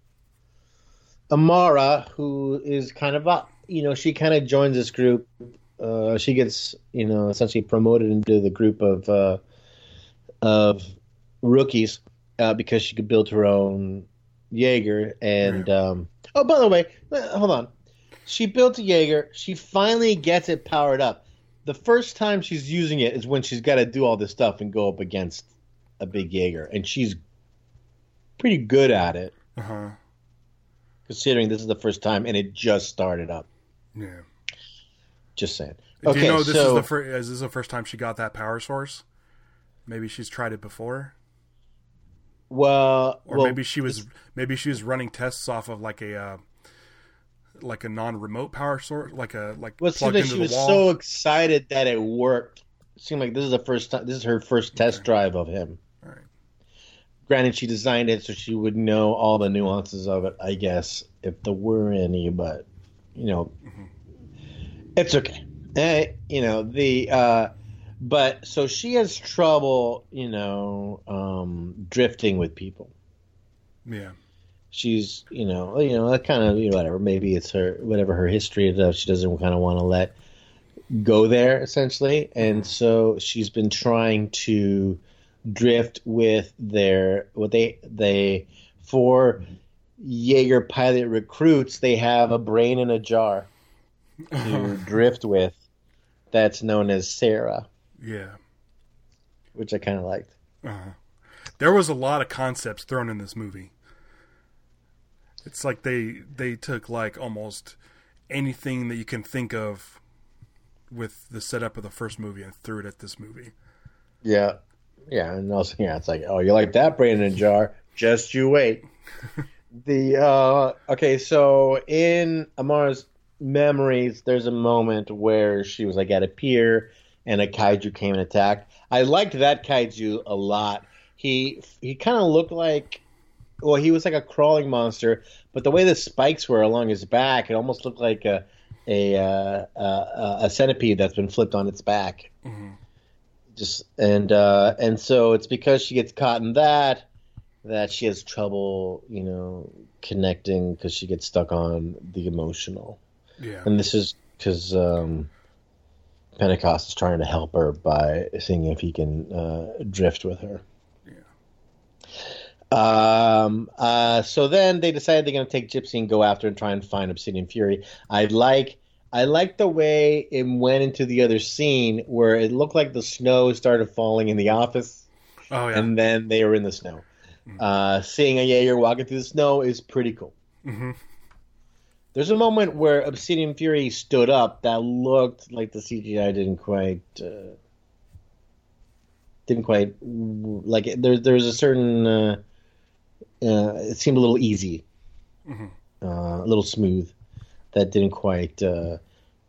Speaker 2: Amara, who is kind of, she kind of joins this group. She gets, essentially promoted into the group of rookies because she could build her own Jaeger. And, oh, by the way, hold on. She built a Jaeger. She finally gets it powered up. The first time she's using it is when she's got to do all this stuff and go up against a big Jaeger, and she's pretty good at it. Considering this is the first time and it just started up.
Speaker 1: Yeah.
Speaker 2: Just saying.
Speaker 1: Do you know is this the first time she got that power source? Maybe she's tried it before. maybe she was running tests off of like a non-remote power source, plugged into
Speaker 2: she
Speaker 1: the
Speaker 2: was
Speaker 1: wall.
Speaker 2: So excited that it worked. It seemed like this is her first test drive of him.
Speaker 1: All right.
Speaker 2: Granted, she designed it so she would know all the nuances of it, I guess, if there were any. But it's okay. But so she has trouble, drifting with people.
Speaker 1: Yeah.
Speaker 2: She's, that kind of, whatever. Maybe it's her history is. She doesn't kind of want to let go there, essentially. And so she's been trying to drift with for Jaeger pilot recruits, they have a brain in a jar to drift with. That's known as Sarah.
Speaker 1: Yeah.
Speaker 2: Which I kind of liked.
Speaker 1: Uh-huh. There was a lot of concepts thrown in this movie. It's like they took like almost anything that you can think of with the setup of the first movie and threw it at this movie.
Speaker 2: Yeah. Yeah, and also, it's like, oh, you like that brain in a jar? Just you wait. Okay, so in Amara's memories, there's a moment where she was like at a pier and a kaiju came and attacked. I liked that kaiju a lot. He kind of looked like, he was like a crawling monster, but the way the spikes were along his back, it almost looked like a centipede that's been flipped on its back.
Speaker 1: Mm-hmm.
Speaker 2: And so it's because she gets caught in that she has trouble, connecting because she gets stuck on the emotional.
Speaker 1: Yeah.
Speaker 2: And this is because Pentecost is trying to help her by seeing if he can drift with her.
Speaker 1: Yeah.
Speaker 2: So then they decide they're going to take Gypsy and go after and try and find Obsidian Fury. I like the way it went into the other scene where it looked like the snow started falling in the office.
Speaker 1: Oh, yeah.
Speaker 2: And then they were in the snow. Mm-hmm. Seeing a Jaeger walking through the snow is pretty cool.
Speaker 1: Mm-hmm.
Speaker 2: There's a moment where Obsidian Fury stood up that looked like the CGI didn't quite like it. There's a certain it seemed a little easy, a little smooth. That didn't quite work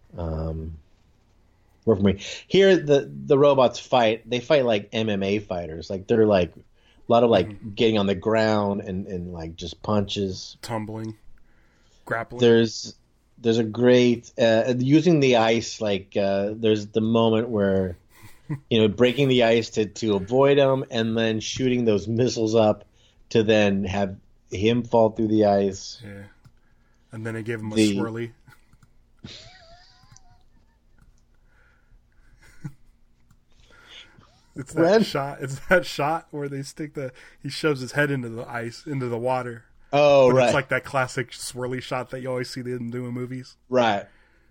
Speaker 2: for me. Here, the robots fight. They fight like MMA fighters. Like they're like a lot of like getting on the ground and like just punches,
Speaker 1: tumbling, grappling.
Speaker 2: There's a great using the ice. Like there's the moment where breaking the ice to avoid them, and then shooting those missiles up to then have him fall through the ice.
Speaker 1: Yeah. And then they gave him a swirly. It's that shot where they stick he shoves his head into the ice, into the water.
Speaker 2: Oh,
Speaker 1: but
Speaker 2: right.
Speaker 1: It's like that classic swirly shot that you always see them do in movies.
Speaker 2: Right.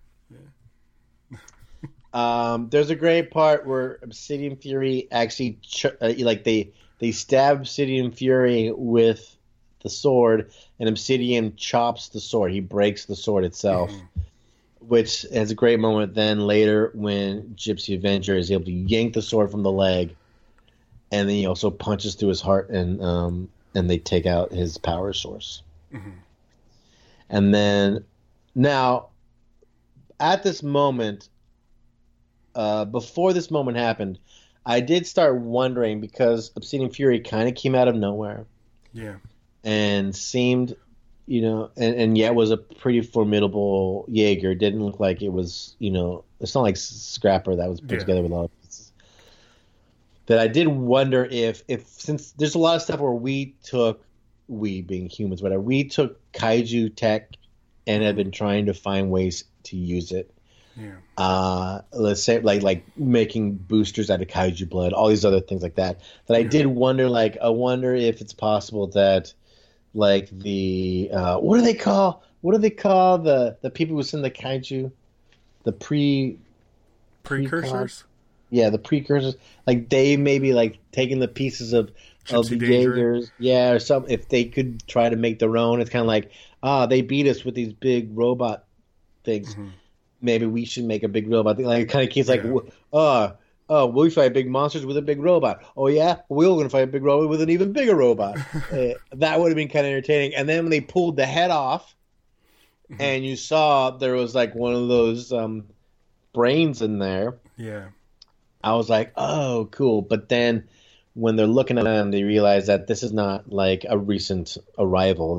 Speaker 2: Yeah. There's a great part where Obsidian Fury actually, they stab Obsidian Fury with the sword, and Obsidian chops the sword. He breaks the sword itself, which has a great moment then later when Gypsy Avenger is able to yank the sword from the leg, and then he also punches through his heart, and they take out his power source. Mm-hmm. And then now, at this moment, before this moment happened, I did start wondering because Obsidian Fury kind of came out of nowhere.
Speaker 1: Yeah.
Speaker 2: And seemed, and yet was a pretty formidable Jaeger. Didn't look like it was, it's not like Scrapper that was put together with a lot of pieces. That I did wonder if since there's a lot of stuff where we being humans, whatever, we took kaiju tech and have been trying to find ways to use it.
Speaker 1: Yeah.
Speaker 2: Let's say like making boosters out of kaiju blood, all these other things like that. That I did wonder, I wonder if it's possible that, like the what do they call the people who send the kaiju, the
Speaker 1: precursors?
Speaker 2: Yeah, the precursors. Like they maybe like taking the pieces of the Jaegers, or some. If they could try to make their own, it's kind of like they beat us with these big robot things. Mm-hmm. Maybe we should make a big robot thing. Like it kind of keeps like oh, we fight big monsters with a big robot. Oh, yeah? We're going to fight a big robot with an even bigger robot. That would have been kind of entertaining. And then when they pulled the head off, and you saw there was like one of those brains in there.
Speaker 1: Yeah. I
Speaker 2: was like, oh, cool. But then when they're looking at them, they realize that this is not like a recent arrival.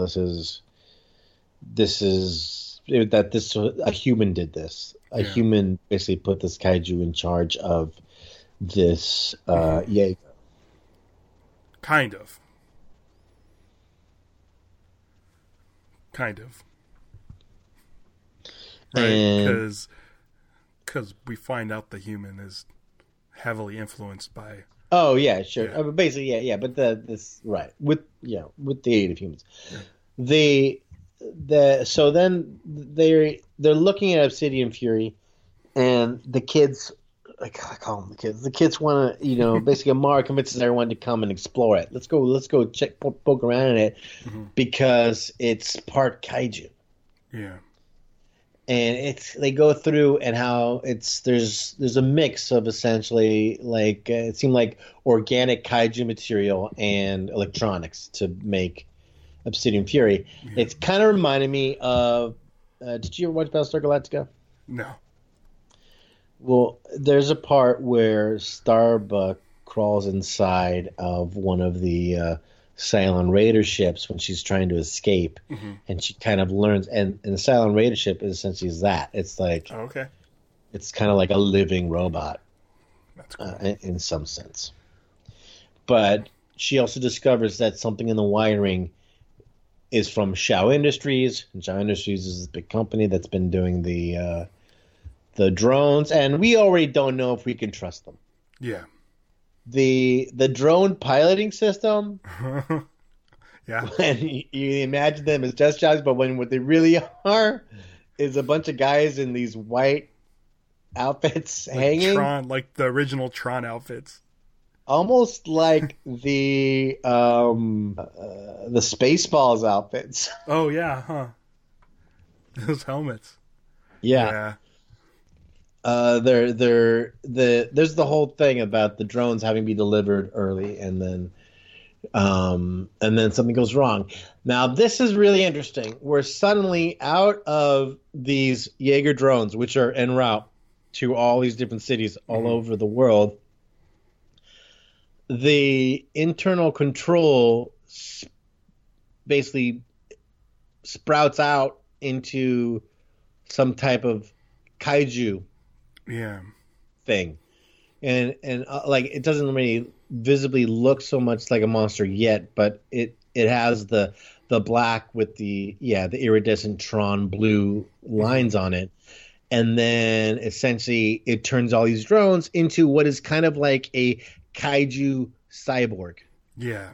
Speaker 2: A human did this. A human basically put this kaiju in charge of this Jaeger.
Speaker 1: Kind of. Right, because we find out the human is heavily influenced by.
Speaker 2: Oh yeah, sure. Yeah. Basically, yeah. But with the aid of humans, so then they're looking at Obsidian Fury, and the kids, I call them the kids. The kids want to, basically Amara convinces everyone to come and explore it. Let's go check, poke around in it, because it's part kaiju.
Speaker 1: Yeah.
Speaker 2: And they go through and how there's a mix of essentially like it seemed like organic kaiju material and electronics to make Obsidian Fury. Yeah. It's kind of reminded me of did you ever watch Battlestar Galactica?
Speaker 1: No.
Speaker 2: Well, there's a part where Starbuck crawls inside of one of the Cylon Raider ships when she's trying to escape, and she kind of learns. And the Cylon Raider ship is essentially that. It's like it's kind of like a living robot.
Speaker 1: That's cool.
Speaker 2: In some sense. But she also discovers that something in the wiring is from Shaw Industries, and Shaw Industries is this big company that's been doing the drones, and we already don't know if we can trust them.
Speaker 1: Yeah.
Speaker 2: The drone piloting system.
Speaker 1: Yeah.
Speaker 2: And you imagine them as test jobs, but what they really are is a bunch of guys in these white outfits hanging.
Speaker 1: Tron, like the original Tron outfits.
Speaker 2: Almost like the Spaceballs outfits.
Speaker 1: Oh yeah, huh? Those helmets.
Speaker 2: Yeah. There's the whole thing about the drones having to be delivered early, and then something goes wrong. Now this is really interesting. We're suddenly out of these Jaeger drones, which are en route to all these different cities all over the world. The internal control basically sprouts out into some type of kaiju thing, and like it doesn't really visibly look so much like a monster yet, but it has the black with the iridescent Tron blue lines on it, and then essentially it turns all these drones into what is kind of like a kaiju cyborg.
Speaker 1: Yeah.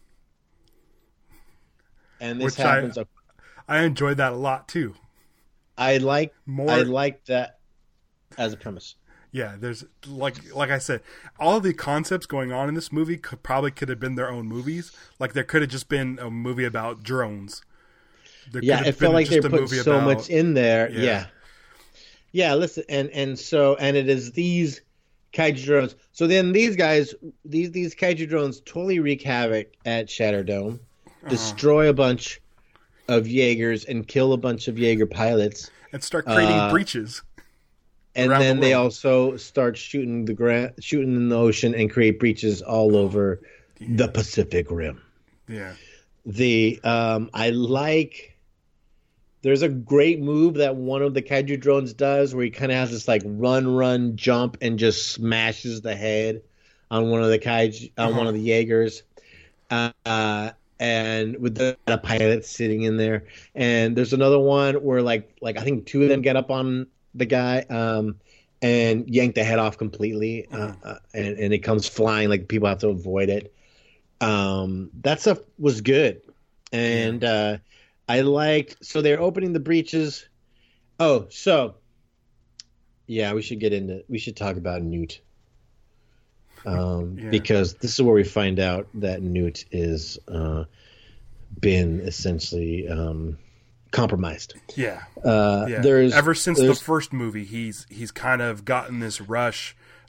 Speaker 2: And this happens.
Speaker 1: I enjoyed that a lot too.
Speaker 2: I like that as a premise.
Speaker 1: Yeah, there's like I said, all of the concepts going on in this movie could have been their own movies. Like there could have just been a movie about drones.
Speaker 2: It felt like they put so much in there. Yeah. Listen, and it is these kaiju drones. So then these guys, these kaiju drones, totally wreak havoc at Shatterdome, destroy a bunch of Jaegers and kill a bunch of Jaeger pilots,
Speaker 1: and start creating breaches.
Speaker 2: And then they also start shooting in the ocean and create breaches all over the Pacific Rim.
Speaker 1: Yeah.
Speaker 2: There's a great move that one of the kaiju drones does where he kind of has this like run, jump, and just smashes the head on one of the kaiju, one of the Jaegers. And with the pilot sitting in there. And there's another one where like I think two of them get up on the guy and yank the head off completely, and it comes flying, like people have to avoid it. That stuff was good, and I liked. So they're opening the breaches. Oh, so yeah, we should talk about Newt, because this is where we find out that Newt is been essentially compromised.
Speaker 1: Ever since the first movie, he's kind of gotten this rush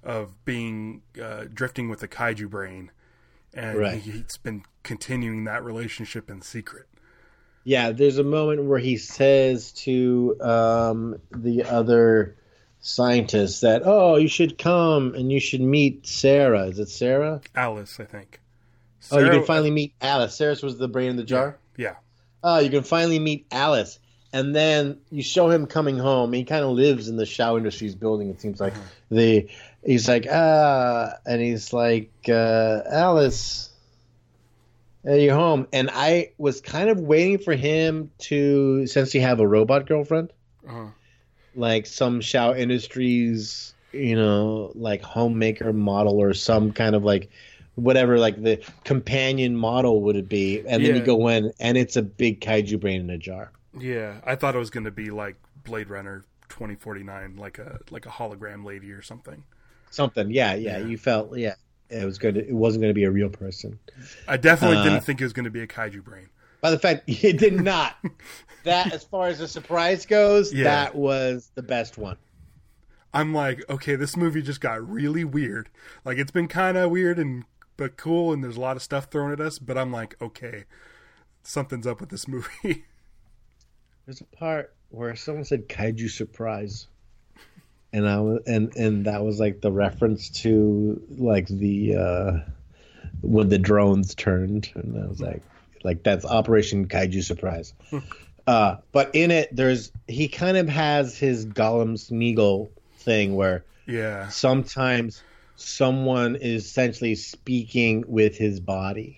Speaker 1: of being drifting with the kaiju brain, and
Speaker 2: right.
Speaker 1: he's been continuing that relationship in secret.
Speaker 2: Yeah, there's a moment where he says to the other scientists that, "Oh, you should come and you should meet Sarah." Is it Sarah?
Speaker 1: Alice, I think.
Speaker 2: Sarah, you can finally meet Alice. Sarah was the brain in the jar?
Speaker 1: Yeah.
Speaker 2: Oh, you can finally meet Alice. And then you show him coming home. He kind of lives in the Shaw Industries building, it seems like. He's like, and he's like, Alice, you're home. And I was kind of waiting for him to, since you have a robot girlfriend, like some Shaw Industries, like homemaker model or some kind of like whatever, like the companion model would it be. And then you go in and it's a big kaiju brain in a jar.
Speaker 1: Yeah, I thought it was going to be like Blade Runner 2049, like a hologram lady or something.
Speaker 2: Something, yeah. You felt, it wasn't going to be a real person.
Speaker 1: I definitely didn't think it was going to be a kaiju brain.
Speaker 2: By the fact, it did not. That, as far as the surprise goes, that was the best one.
Speaker 1: I'm like, okay, this movie just got really weird. Like, it's been kind of weird but cool, and there's a lot of stuff thrown at us. But I'm like, okay, something's up with this movie.
Speaker 2: There's a part where someone said "kaiju surprise," and that was like the reference to like the when the drones turned, and I was like that's Operation Kaiju Surprise. But in it, he kind of has his Gollum Smeagol thing where sometimes someone is essentially speaking with his body.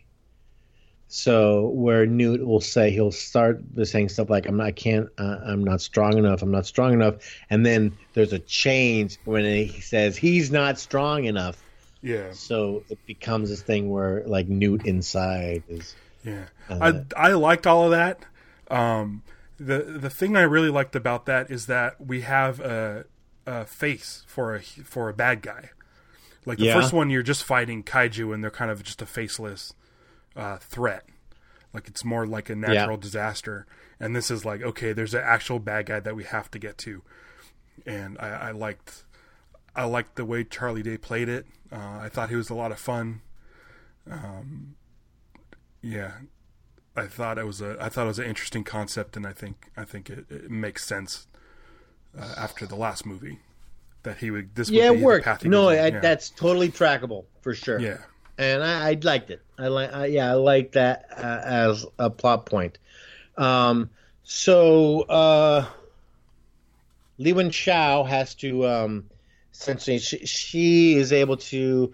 Speaker 2: So where Newt will say, he'll start saying stuff like, I'm not strong enough, and then there's a change when he says he's not strong enough.
Speaker 1: Yeah.
Speaker 2: So it becomes this thing where like Newt inside is.
Speaker 1: Yeah. I liked all of that. The thing I really liked about that is that we have a face for a bad guy. Like the first one, you're just fighting kaiju, and they're kind of just a faceless threat. Like it's more like a natural disaster. And this is like, okay, there's an actual bad guy that we have to get to. And I liked the way Charlie Day played it. I thought he was a lot of fun. I thought it was an interesting concept, and I think it makes sense after the last movie that he would. This would be
Speaker 2: it worked.
Speaker 1: The path he
Speaker 2: no,
Speaker 1: goes on.
Speaker 2: That's totally trackable for sure.
Speaker 1: Yeah,
Speaker 2: and I liked it. I liked that as a plot point. So Li Wen Chao has to essentially she is able to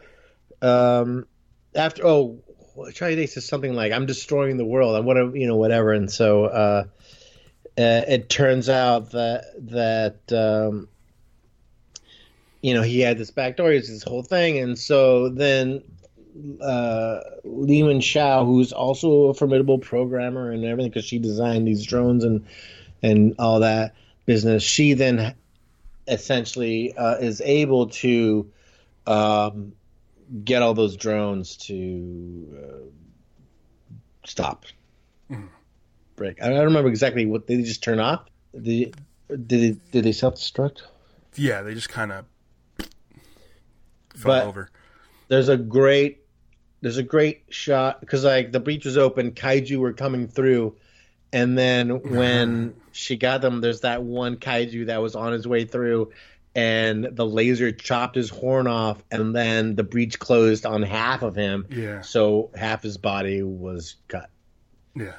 Speaker 2: after Charlie Day says something like, "I'm destroying the world," and whatever. And so it turns out that he had this backstory, it's this whole thing, and so then Li Wen Chao, who's also a formidable programmer and everything, because she designed these drones and all that business, she then essentially is able to get all those drones to stop, break. I don't remember exactly what did they just turn off. Did they self-destruct?
Speaker 1: Yeah, they just kind of fell over.
Speaker 2: There's a great shot because like the breach was open, kaiju were coming through, and then when she got them, there's that one kaiju that was on his way through, and the laser chopped his horn off, and then the breach closed on half of him.
Speaker 1: Yeah.
Speaker 2: So half his body was cut.
Speaker 1: Yeah.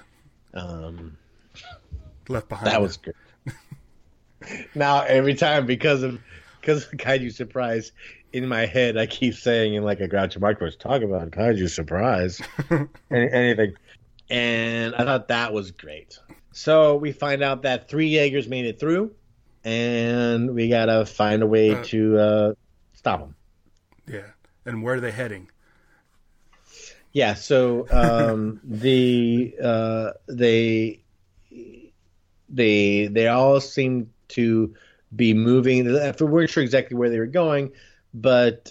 Speaker 1: Left behind.
Speaker 2: That was good. Now every time because of Kaiju Surprise, in my head I keep saying in like a Groucho Marx, talk about Kaiju Surprise, anything, and I thought that was great. So we find out that 3 Jaegers made it through, and we gotta find a way to stop them. Yeah,
Speaker 1: and where are they heading?
Speaker 2: Yeah, so they all seem to be moving. We weren't sure exactly where they were going, but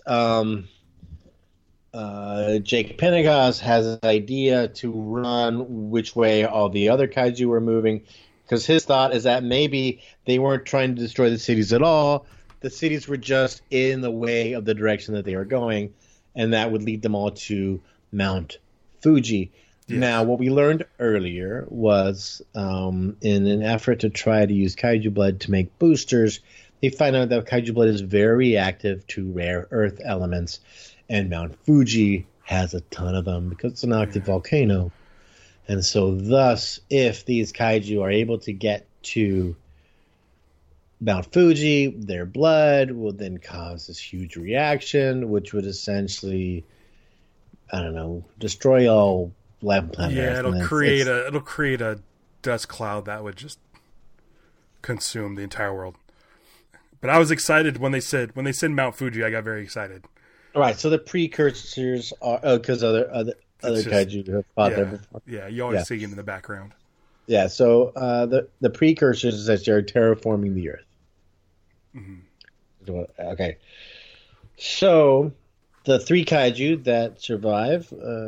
Speaker 2: Jake Pentecost has an idea to run which way all the other kaiju were moving, because his thought is that maybe they weren't trying to destroy the cities at all. the cities were just in the way of the direction that they were going, and that would lead them all to Mount Fuji. Yes. Now, what we learned earlier was in an effort to try to use kaiju blood to make boosters, they find out that kaiju blood is very reactive to rare earth elements, and Mount Fuji has a ton of them because it's an active volcano. And so thus, if these kaiju are able to get to Mount Fuji, their blood will then cause this huge reaction, which would essentially, I don't know, destroy all life on planet Earth.
Speaker 1: Yeah, it'll create a dust cloud that would just consume the entire world. But I was excited when they said Mount Fuji. I got very excited.
Speaker 2: All right, so the precursors are because other kaiju have fought there before.
Speaker 1: Yeah, you always see them in the background.
Speaker 2: Yeah, so the precursors is that they're terraforming the Earth. Mm-hmm. Okay, so the three kaiju that survive,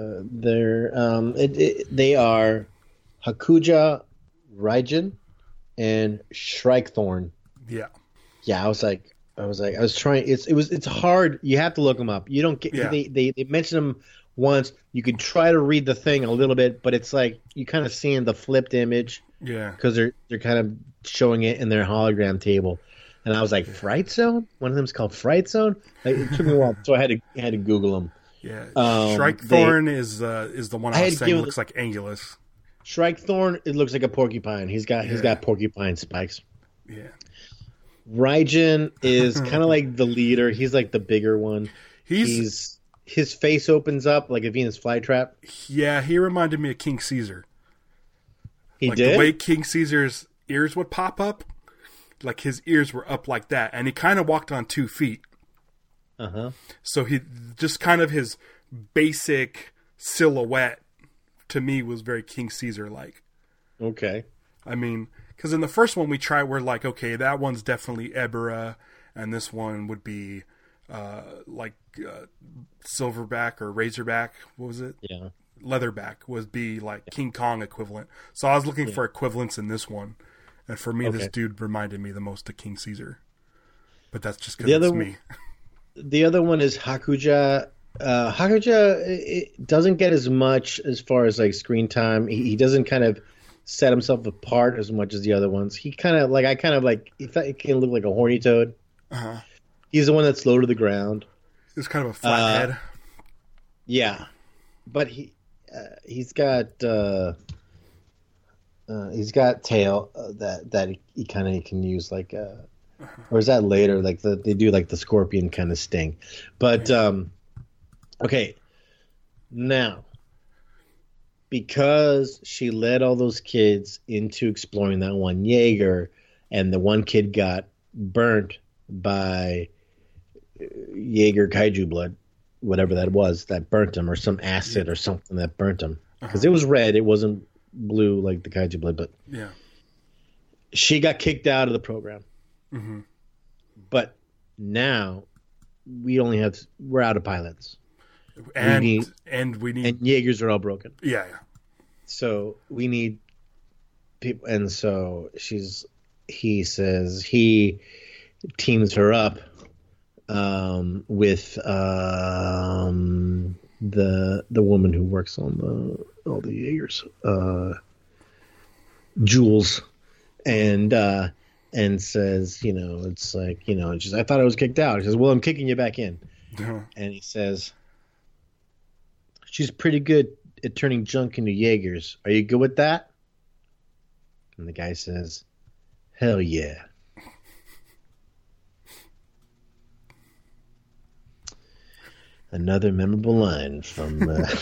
Speaker 2: they are Hakuja, Raijin, and Shrikethorn.
Speaker 1: Yeah.
Speaker 2: Yeah, I was trying. It's hard. You have to look them up. You don't get. Yeah. They mention them once. You could try to read the thing a little bit, but it's like you kind of seeing the flipped image.
Speaker 1: Yeah.
Speaker 2: Because they're kind of showing it in their hologram table, and I was like, Fright Zone. One of them's called Fright Zone. Like, it took me a while, so I had to Google them.
Speaker 1: Yeah. Shrikethorn is the one I was saying looks like Angulus.
Speaker 2: Shrikethorn, it looks like a porcupine. He's got porcupine spikes.
Speaker 1: Yeah.
Speaker 2: Raijin is kind of like the leader. He's like the bigger one. His face opens up like a Venus flytrap.
Speaker 1: Yeah, he reminded me of King Caesar.
Speaker 2: He did?
Speaker 1: The way King Caesar's ears would pop up, like his ears were up like that, and he kind of walked on 2 feet.
Speaker 2: Uh-huh.
Speaker 1: So he just kind of his basic silhouette to me was very King Caesar-like.
Speaker 2: Okay.
Speaker 1: I mean, because in the first one we're like, okay, that one's definitely Ebera, and this one would be Silverback or Razorback. What was it?
Speaker 2: Yeah.
Speaker 1: Leatherback would be like King Kong equivalent. So I was looking for equivalents in this one, and for me, this dude reminded me the most of King Caesar. But that's just because it's me.
Speaker 2: The other one is Hakuja. Hakuja it doesn't get as much as far as like screen time. He doesn't kind of set himself apart as much as the other ones. He kind of like he can look like a horny toad.
Speaker 1: Uh-huh.
Speaker 2: He's the one that's low to the ground.
Speaker 1: He's kind of a flat head.
Speaker 2: Yeah, but he's got tail that he kind of can use like or is that later? Like they do like the scorpion kind of sting, but okay, now. Because she led all those kids into exploring that one Jaeger, and the one kid got burnt by Jaeger kaiju blood, whatever that was, that burnt him, or some acid or something that burnt him. Because it was red, it wasn't blue like the kaiju blood, but she got kicked out of the program.
Speaker 1: Mm-hmm.
Speaker 2: But now we're out of pilots.
Speaker 1: And we need
Speaker 2: and Jaegers are all broken.
Speaker 1: Yeah.
Speaker 2: So we need people, and so he says he teams her up with the woman who works on all the Jaegers, Jules, and says, it's like, I thought I was kicked out. He says, well, I'm kicking you back in.
Speaker 1: Uh-huh.
Speaker 2: And he says, she's pretty good at turning junk into Jaegers. Are you good with that? And the guy says, hell yeah. Another memorable line from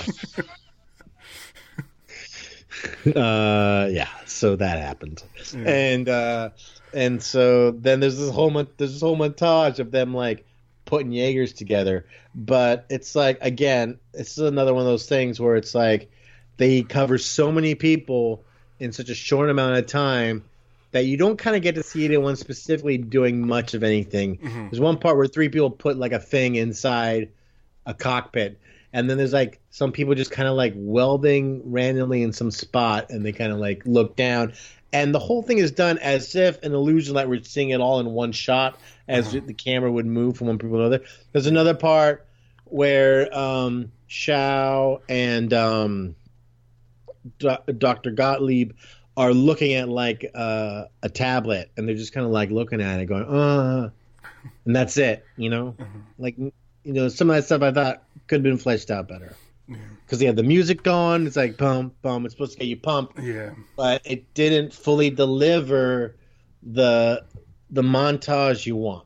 Speaker 2: so that happened. Yeah. And so then there's this whole montage of them like putting Jaegers together, but it's like, again, it's another one of those things where it's like they cover so many people in such a short amount of time that you don't kind of get to see anyone specifically doing much of anything. Mm-hmm. There's one part where 3 people put like a thing inside a cockpit, and then there's like some people just kind of like welding randomly in some spot, and they kind of like look down, and the whole thing is done as if an illusion, like we're seeing it all in one shot, as the camera would move from one people to another. There's another part where Shao and Dr. Gottlieb are looking at like a tablet, and they're just kind of like looking at it, going, and that's it, you know. Like, you know, some of that stuff I thought could have been fleshed out better, because they had the music going. It's like pump, pump. It's supposed to get you pumped, but it didn't fully deliver the montage you want.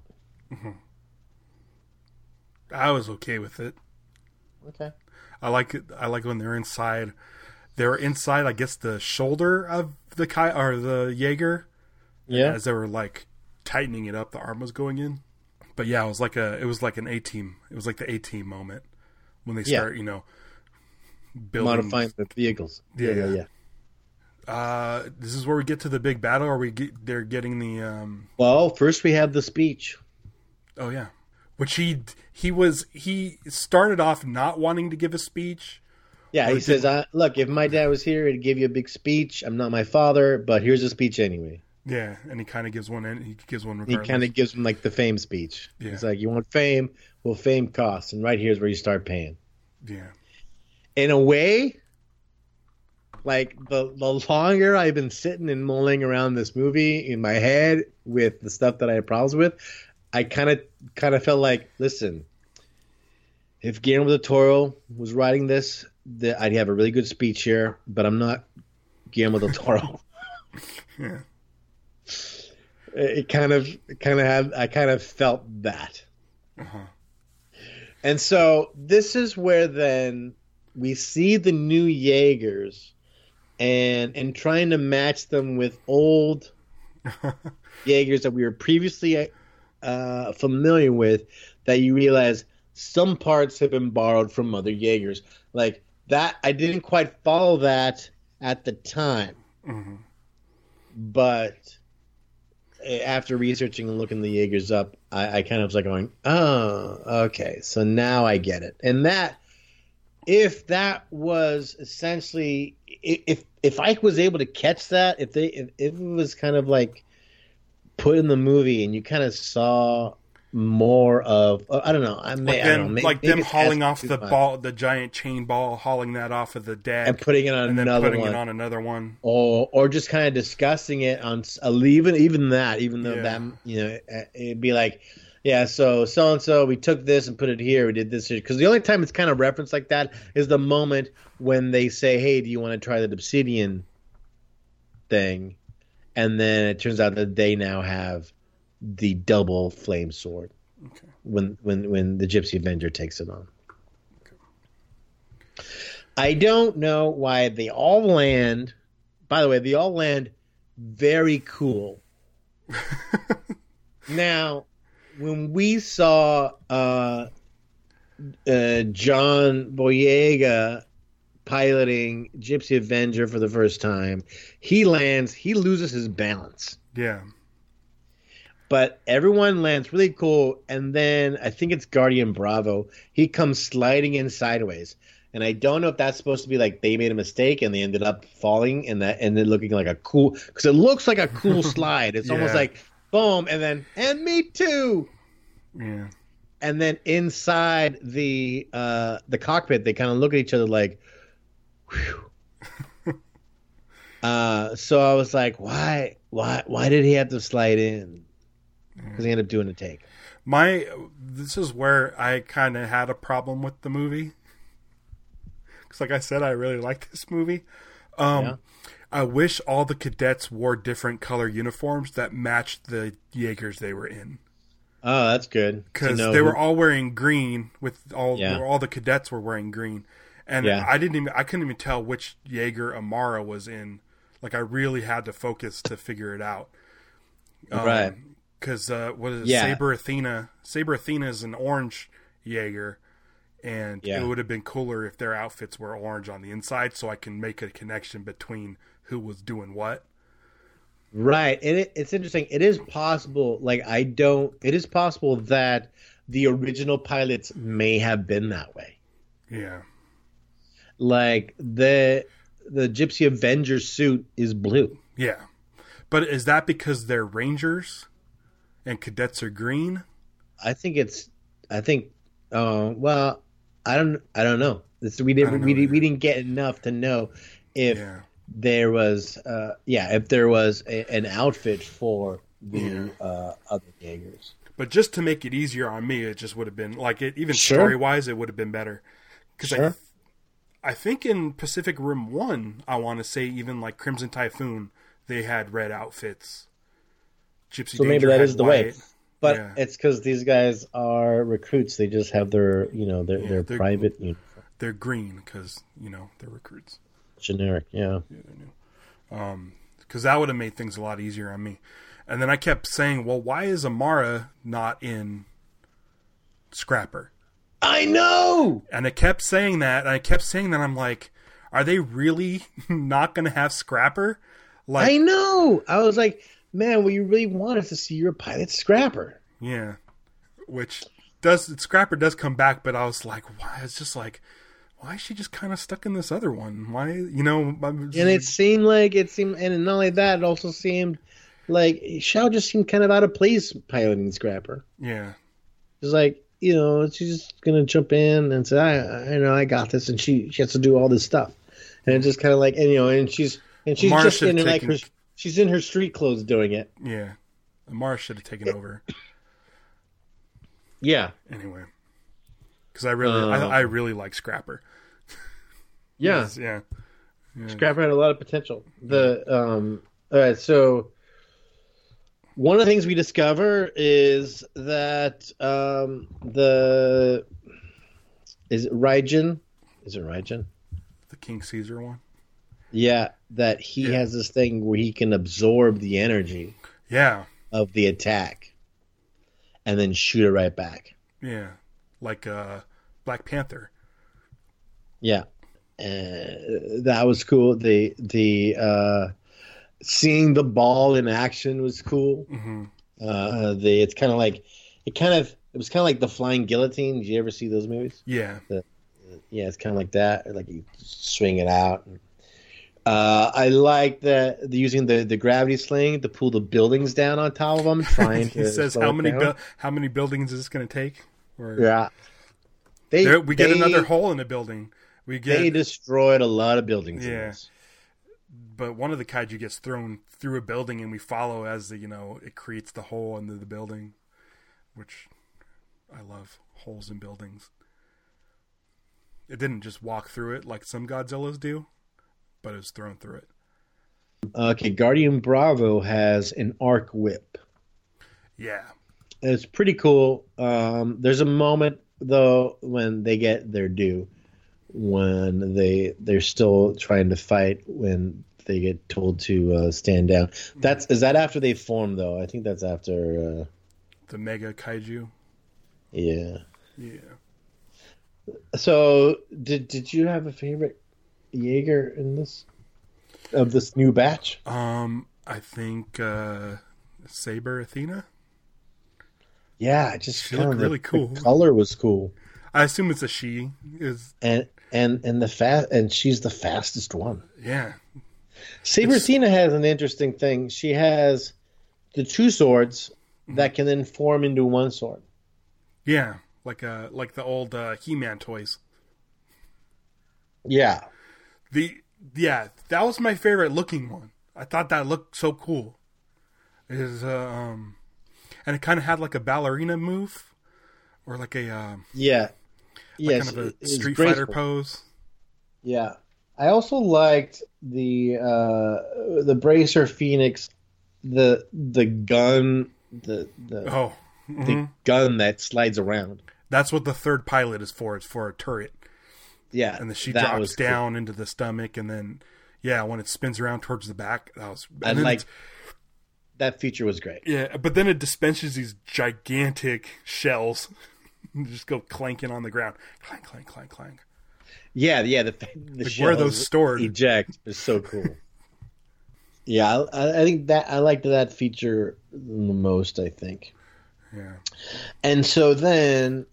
Speaker 1: I was okay with it.
Speaker 2: Okay,
Speaker 1: I like it. I like when they're inside. They were inside, I guess, the shoulder of the Jaeger.
Speaker 2: Yeah.
Speaker 1: As they were like tightening it up, the arm was going in. But yeah, it was like an A-team. It was like the A-team moment when they start, you know, building,
Speaker 2: modifying the vehicles. Yeah.
Speaker 1: This is where we get to the big battle. Or they're getting the.
Speaker 2: Well, first we have the speech.
Speaker 1: Oh yeah, which he started off not wanting to give a speech.
Speaker 2: Yeah, he says, look, if my dad was here, he'd give you a big speech. I'm not my father, but here's a speech anyway.
Speaker 1: Yeah, and he kind of gives one. He gives one
Speaker 2: He
Speaker 1: regardless.
Speaker 2: kind of gives him like the fame speech.
Speaker 1: Yeah.
Speaker 2: He's like, you want fame? Well, fame costs, and right here's where you start paying.
Speaker 1: Yeah.
Speaker 2: In a way, like the longer I've been sitting and mulling around this movie in my head with the stuff that I had problems with, I kind of felt like, listen, if Guillermo del Toro was writing this, I'd have a really good speech here, but I'm not Guillermo del Toro.
Speaker 1: Yeah.
Speaker 2: I kind of felt that. And so this is where then we see the new Jaegers and trying to match them with old Jaegers that we were previously familiar with, that you realize some parts have been borrowed from other Jaegers. Like that, I didn't quite follow that at the time. But after researching and looking the Jaegers up, I kind of was like going, oh, okay, so now I get it. And that, if that was essentially, if I was able to catch that, if it was kind of like put in the movie and you kind of saw more of, I don't know,
Speaker 1: like them hauling off the ball, the giant chain ball, hauling that off of the deck
Speaker 2: and putting it on
Speaker 1: another one,
Speaker 2: or just kind of discussing it on even that, even though that, you know, it'd be like, yeah, so and so we took this and put it here, we did this here, because the only time it's kind of referenced like that is the moment when they say, hey, do you want to try the obsidian thing, and then it turns out that they now have the double flame sword.
Speaker 1: Okay.
Speaker 2: When the Gypsy Avenger takes it on. Okay. I don't know why they all land. By the way, they all land very cool. Now, when we saw John Boyega piloting Gypsy Avenger for the first time, he loses his balance.
Speaker 1: Yeah.
Speaker 2: But everyone lands really cool, and then I think it's Guardian Bravo. He comes sliding in sideways, and I don't know if that's supposed to be like they made a mistake and they ended up falling, and then looking like a cool, because it looks like a cool slide. It's almost like boom, and me too.
Speaker 1: Yeah.
Speaker 2: And then inside the cockpit, they kind of look at each other like, whew. So I was like, why did he have to slide in? Because he ended up doing a take.
Speaker 1: This is where I kind of had a problem with the movie. Because like I said, I really like this movie. I wish all the cadets wore different color uniforms that matched the Jaegers they were in.
Speaker 2: Oh, that's good.
Speaker 1: Because they were all wearing green. All the cadets were wearing green. And I couldn't even tell which Jaeger Amara was in. Like, I really had to focus to figure it out.
Speaker 2: Right.
Speaker 1: Because, what is it? Yeah. Saber Athena. Saber Athena is an orange Jaeger. And it would have been cooler if their outfits were orange on the inside, so I can make a connection between who was doing what.
Speaker 2: Right. And it's interesting. It is possible, it is possible that the original pilots may have been that way.
Speaker 1: Yeah.
Speaker 2: Like the Gypsy Avenger suit is blue.
Speaker 1: Yeah. But is that because they're Rangers and cadets are green?
Speaker 2: I think well, I don't know. We didn't get enough to know if there was if there was an outfit for the other Jaegers.
Speaker 1: But just to make it easier on me, it just would have been like story wise, it would have been better. Because I think in Pacific Rim 1, I want to say even like Crimson Typhoon, they had red outfits. Gypsy
Speaker 2: so
Speaker 1: Danger
Speaker 2: maybe that
Speaker 1: had
Speaker 2: is the
Speaker 1: white.
Speaker 2: way. But it's because these guys are recruits. They just have their private uniform.
Speaker 1: They're green because they're recruits.
Speaker 2: Generic, yeah.
Speaker 1: Yeah, they're new. Because that would have made things a lot easier on me. And then I kept saying, well, why is Amara not in Scrapper?
Speaker 2: I know!
Speaker 1: And I kept saying that, I'm like, are they really not going to have Scrapper? Like,
Speaker 2: I know! I was like, man, we really wanted to see your pilot Scrapper.
Speaker 1: Yeah. Scrapper does come back, but I was like, why? It's just like, why is she just kind of stuck in this other one? Why, And
Speaker 2: it seemed, and not only that, it also seemed like Xiao just seemed kind of out of place piloting Scrapper.
Speaker 1: Yeah.
Speaker 2: It's like, she's just going to jump in and say, I got this, and she has to do all this stuff. And it's just kind of like, and she's just in she's in her street clothes doing it.
Speaker 1: Yeah. Amara should have taken over.
Speaker 2: Yeah.
Speaker 1: Anyway. Because I really like Scrapper.
Speaker 2: Yeah.
Speaker 1: Yeah.
Speaker 2: Scrapper had a lot of potential. All right, so one of the things we discover is that is it Raijin? Is it Raijin?
Speaker 1: The King Caesar one?
Speaker 2: Yeah, that he has this thing where he can absorb the energy of the attack and then shoot it right back.
Speaker 1: Yeah, like Black Panther.
Speaker 2: Yeah, that was cool. The seeing the ball in action was cool.
Speaker 1: Mm-hmm.
Speaker 2: It was kind of like the Flying Guillotine. Did you ever see those movies?
Speaker 1: Yeah.
Speaker 2: It's kind of like that. Like you swing it out. I like that using the gravity sling to pull the buildings down on top of them. Trying to.
Speaker 1: He says, "How many buildings is this going to take?" We get another hole in the building.
Speaker 2: They destroyed a lot of buildings.
Speaker 1: Yeah. But one of the kaiju gets thrown through a building, and we follow as it creates the hole into the building, which I love holes in buildings. It didn't just walk through it like some Godzillas do, but it was thrown through it.
Speaker 2: Okay, Guardian Bravo has an arc whip.
Speaker 1: Yeah.
Speaker 2: It's pretty cool. There's a moment, though, when they get their due, when they're still trying to fight when they get told to stand down. Is that after they form, though? I think that's after...
Speaker 1: the Mega Kaiju?
Speaker 2: Yeah.
Speaker 1: Yeah.
Speaker 2: So, did you have a favorite Jaeger in this new batch?
Speaker 1: I think Saber Athena.
Speaker 2: Yeah,
Speaker 1: she looked really cool.
Speaker 2: The color was cool.
Speaker 1: I assume it's a she.
Speaker 2: And she's the fastest one.
Speaker 1: Yeah.
Speaker 2: Saber Athena has an interesting thing. She has the two swords that can then form into one sword.
Speaker 1: Yeah. Like the old He-Man toys.
Speaker 2: Yeah.
Speaker 1: That was my favorite looking one. I thought that looked so cool. And it kind of had like a ballerina move, or like a kind of a Street Fighter pose.
Speaker 2: Yeah, I also liked the Bracer Phoenix, the gun, the gun that slides around.
Speaker 1: That's what the third pilot is for. It's for a turret.
Speaker 2: Yeah,
Speaker 1: and then she drops down into the stomach, and then when it spins around towards the back,
Speaker 2: that feature was great.
Speaker 1: Yeah, but then it dispenses these gigantic shells, just go clanking on the ground, clank, clank, clank, clank.
Speaker 2: Yeah. The shells
Speaker 1: where are those stored?
Speaker 2: Eject is so cool. Yeah, I think that I liked that feature the most. I think.
Speaker 1: Yeah.
Speaker 2: And so then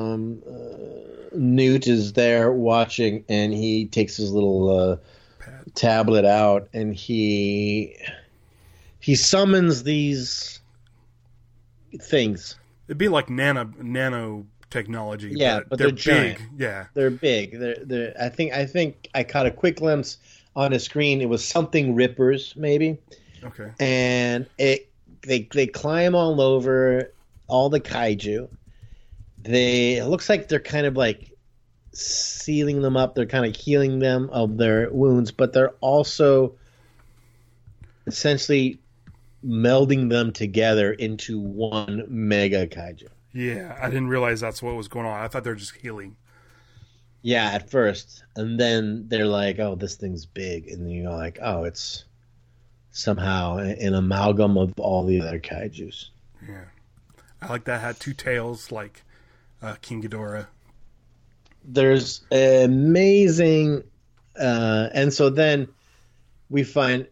Speaker 2: Newt is there watching, and he takes his little tablet out, and he summons these things.
Speaker 1: It'd be like nano technology.
Speaker 2: Yeah, but they're
Speaker 1: big.
Speaker 2: giant.
Speaker 1: Yeah,
Speaker 2: they're big. They're. I think I caught a quick glimpse on a screen. It was something rippers, maybe.
Speaker 1: Okay.
Speaker 2: And they climb all over all the kaiju. It looks like they're kind of like sealing them up. They're kind of healing them of their wounds, but they're also essentially melding them together into one mega kaiju.
Speaker 1: Yeah, I didn't realize that's what was going on. I thought they were just healing.
Speaker 2: Yeah, at first. And then they're like, oh, this thing's big. And then you're like, oh, it's somehow an amalgam of all the other kaijus.
Speaker 1: Yeah. I like that. It had two tails like King Ghidorah.
Speaker 2: There's amazing... and so then we find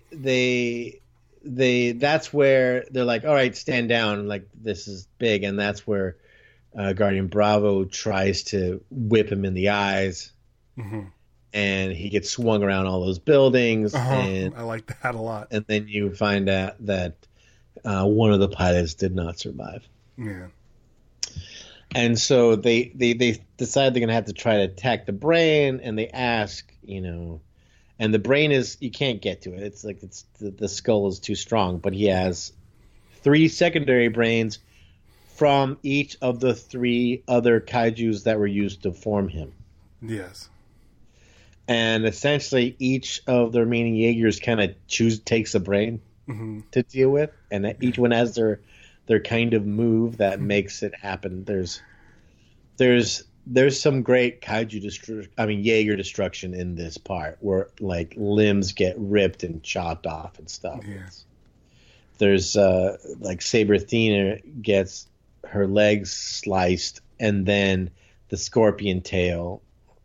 Speaker 2: that's where they're like, all right, stand down, like this is big. And that's where Guardian Bravo tries to whip him in the eyes.
Speaker 1: Mm-hmm.
Speaker 2: And he gets swung around all those buildings. And
Speaker 1: I like that a lot.
Speaker 2: And then you find out that one of the pilots did not survive.
Speaker 1: Yeah.
Speaker 2: And so they decide they're going to have to try to attack the brain, and they ask, and the brain you can't get to it. It's like the skull is too strong, but he has 3 secondary brains from each of the 3 other kaijus that were used to form him.
Speaker 1: Yes.
Speaker 2: And essentially each of the remaining Jaegers kind of takes a brain to deal with, and each one has their kind of move that makes it happen. There's some great Jaeger destruction in this part where like limbs get ripped and chopped off and stuff.
Speaker 1: Yes.
Speaker 2: There's like Saberthina gets her legs sliced, and then the scorpion tail,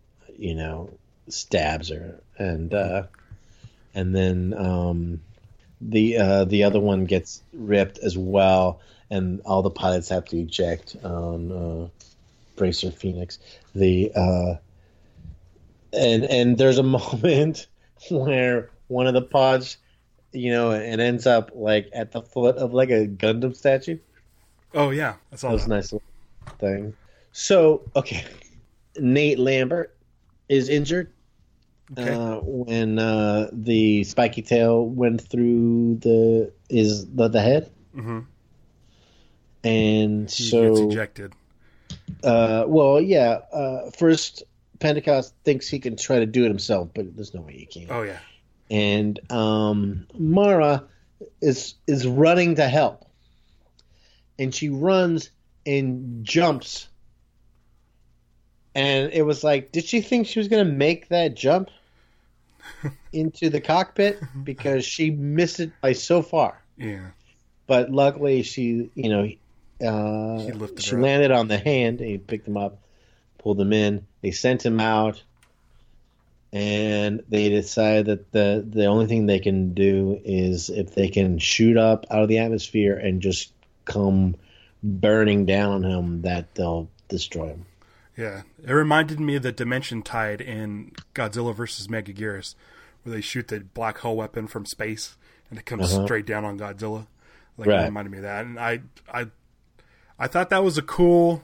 Speaker 2: stabs her, and then the other one gets ripped as well, and all the pilots have to eject on Bracer Phoenix. And there's a moment where one of the pods, it ends up like at the foot of like a Gundam statue.
Speaker 1: Oh yeah, that's all.
Speaker 2: That was a nice little thing. So okay, Nate Lambert is injured. Okay. When the spiky tail went through the head, and
Speaker 1: he
Speaker 2: so
Speaker 1: gets ejected.
Speaker 2: First Pentecost thinks he can try to do it himself, but there's no way he can.
Speaker 1: Oh yeah.
Speaker 2: And Mara is running to help, and she runs and jumps. And it was like, did she think she was going to make that jump into the cockpit? Because she missed it by so far.
Speaker 1: Yeah.
Speaker 2: But luckily, she landed on the hand, and he picked him up, pulled him in. They sent him out, and they decided that the only thing they can do is if they can shoot up out of the atmosphere and just come burning down on him, that they'll destroy him.
Speaker 1: Yeah, it reminded me of the Dimension Tide in Godzilla vs. Megaguirus, where they shoot the black hole weapon from space and it comes straight down on Godzilla. It reminded me of that, and I thought that was a cool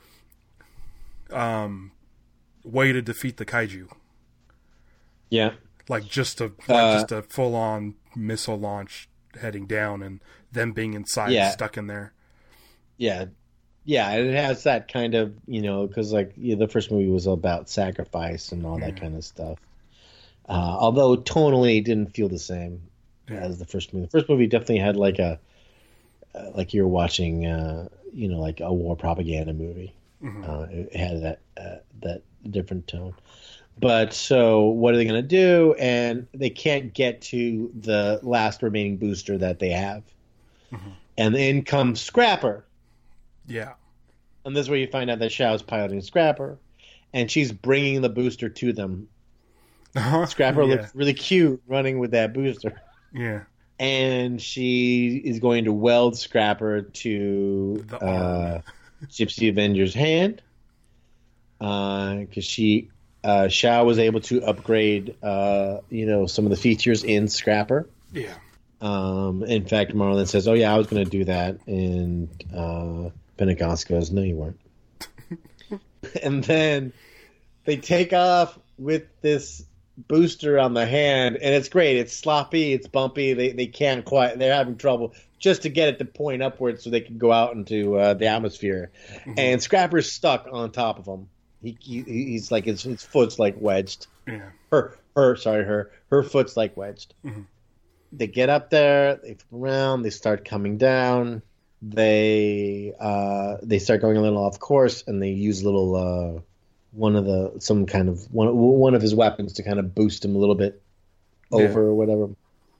Speaker 1: way to defeat the kaiju.
Speaker 2: Yeah,
Speaker 1: just a full on missile launch heading down, and them being inside, stuck in there.
Speaker 2: Yeah. Yeah, it has that kind of, because the first movie was about sacrifice and all that kind of stuff. Although tonally it didn't feel the same as the first movie. The first movie definitely had like you were watching, like a war propaganda movie. It had that different tone. But so what are they going to do? And they can't get to the last remaining booster that they have. And in comes Scrapper.
Speaker 1: Yeah.
Speaker 2: And this is where you find out that Shao's piloting Scrapper, and she's bringing the booster to them. Scrapper looks really cute running with that booster.
Speaker 1: Yeah.
Speaker 2: and she is going to weld Scrapper to Gypsy Avenger's hand because Xiao was able to upgrade some of the features in Scrapper.
Speaker 1: Yeah.
Speaker 2: In fact, Marlon says, "Oh yeah, I was going to do that," and Pentecost goes, "No, you weren't." And then they take off with this booster on the hand, and it's great. It's sloppy, it's bumpy. They can't quite. They're having trouble just to get it to point upwards so they can go out into the atmosphere. Mm-hmm. And Scrapper's stuck on top of him. He's like his foot's like wedged.
Speaker 1: Yeah.
Speaker 2: Her foot's like wedged. Mm-hmm. They get up there, they flip around, they start coming down. They start going a little off course, and they use a little one of his weapons to kind of boost him a little bit over or whatever.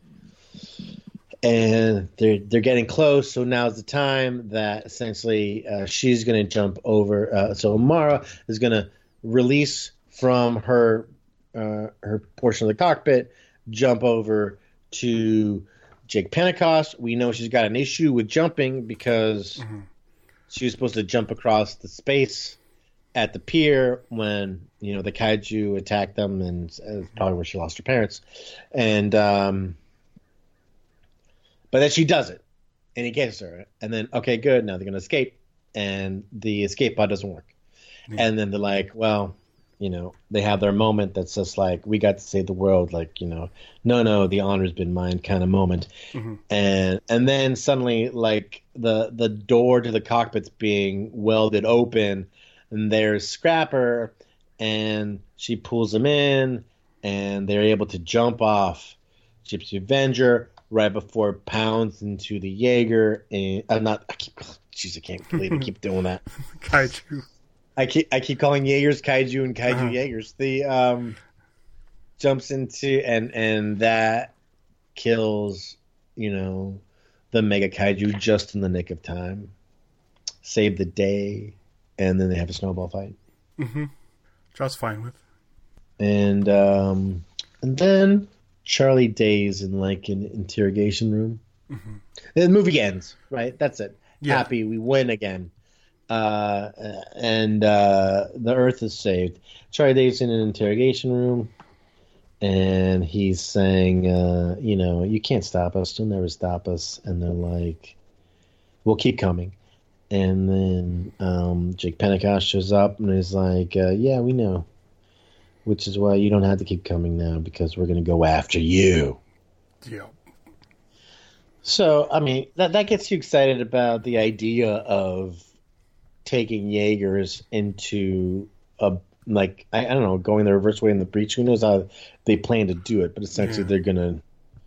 Speaker 2: And they're getting close, so now's the time that essentially she's going to jump over. So Mara is going to release from her portion of the cockpit, jump over to Jake Pentecost. We know she's got an issue with jumping because she was supposed to jump across the space at the pier when the kaiju attacked them, and probably where she lost her parents. And but then she does it, and he gets her, and then okay, good. Now they're gonna escape, and the escape pod doesn't work. Yeah. And then they're like, well, they have their moment that's just like, we got to save the world, like, no, the honor's been mine kind of moment. Mm-hmm. And then suddenly, like, the door to the cockpit's being welded open, and there's Scrapper, and she pulls him in, and they're able to jump off Gypsy Avenger right before it pounds into the Jaeger. And I can't believe I keep doing that.
Speaker 1: Kaiju.
Speaker 2: I keep calling Jaegers Kaiju and Kaiju Jaegers. The jumps into and that kills the Mega Kaiju just in the nick of time. Save the day, and then they have a snowball fight.
Speaker 1: Mm-hmm. Which I was fine with.
Speaker 2: And then Charlie Day's in like an interrogation room. Mm-hmm. The movie ends, right? That's it. Yeah. Happy, we win again. And the Earth is saved. Charlie Day's in an interrogation room, and he's saying, you can't stop us. You'll never stop us. And they're like, we'll keep coming. And then Jake Pentecost shows up, and he's like, yeah, we know. Which is why you don't have to keep coming now, because we're going to go after you.
Speaker 1: Yeah.
Speaker 2: So, I mean, that gets you excited about the idea of taking Jaegers into I don't know, going the reverse way in the breach. Who knows how they plan to do it, but essentially they're gonna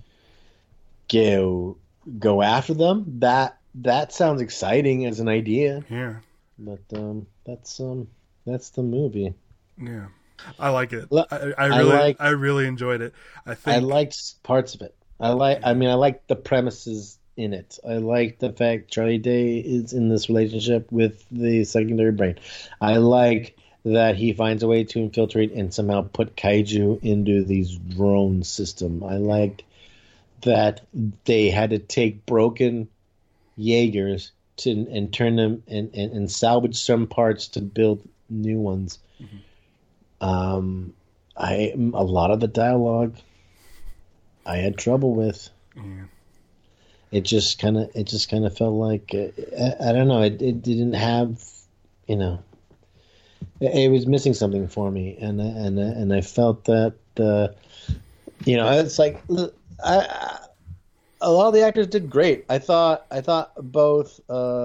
Speaker 2: go after them. That sounds exciting as an idea.
Speaker 1: Yeah.
Speaker 2: But that's the movie.
Speaker 1: Yeah. I like it. I really enjoyed it. I
Speaker 2: liked parts of it. I like the premises in it. I like the fact Charlie Day is in this relationship with the secondary brain. I like that he finds a way to infiltrate and somehow put kaiju into these drone system. I liked that they had to take broken Jaegers and turn them and salvage some parts to build new ones. Mm-hmm. A lot of the dialogue I had trouble with.
Speaker 1: Yeah.
Speaker 2: It just kind of felt like I don't know. It didn't have, it was missing something for me, and I felt that it's like a lot of the actors did great. I thought both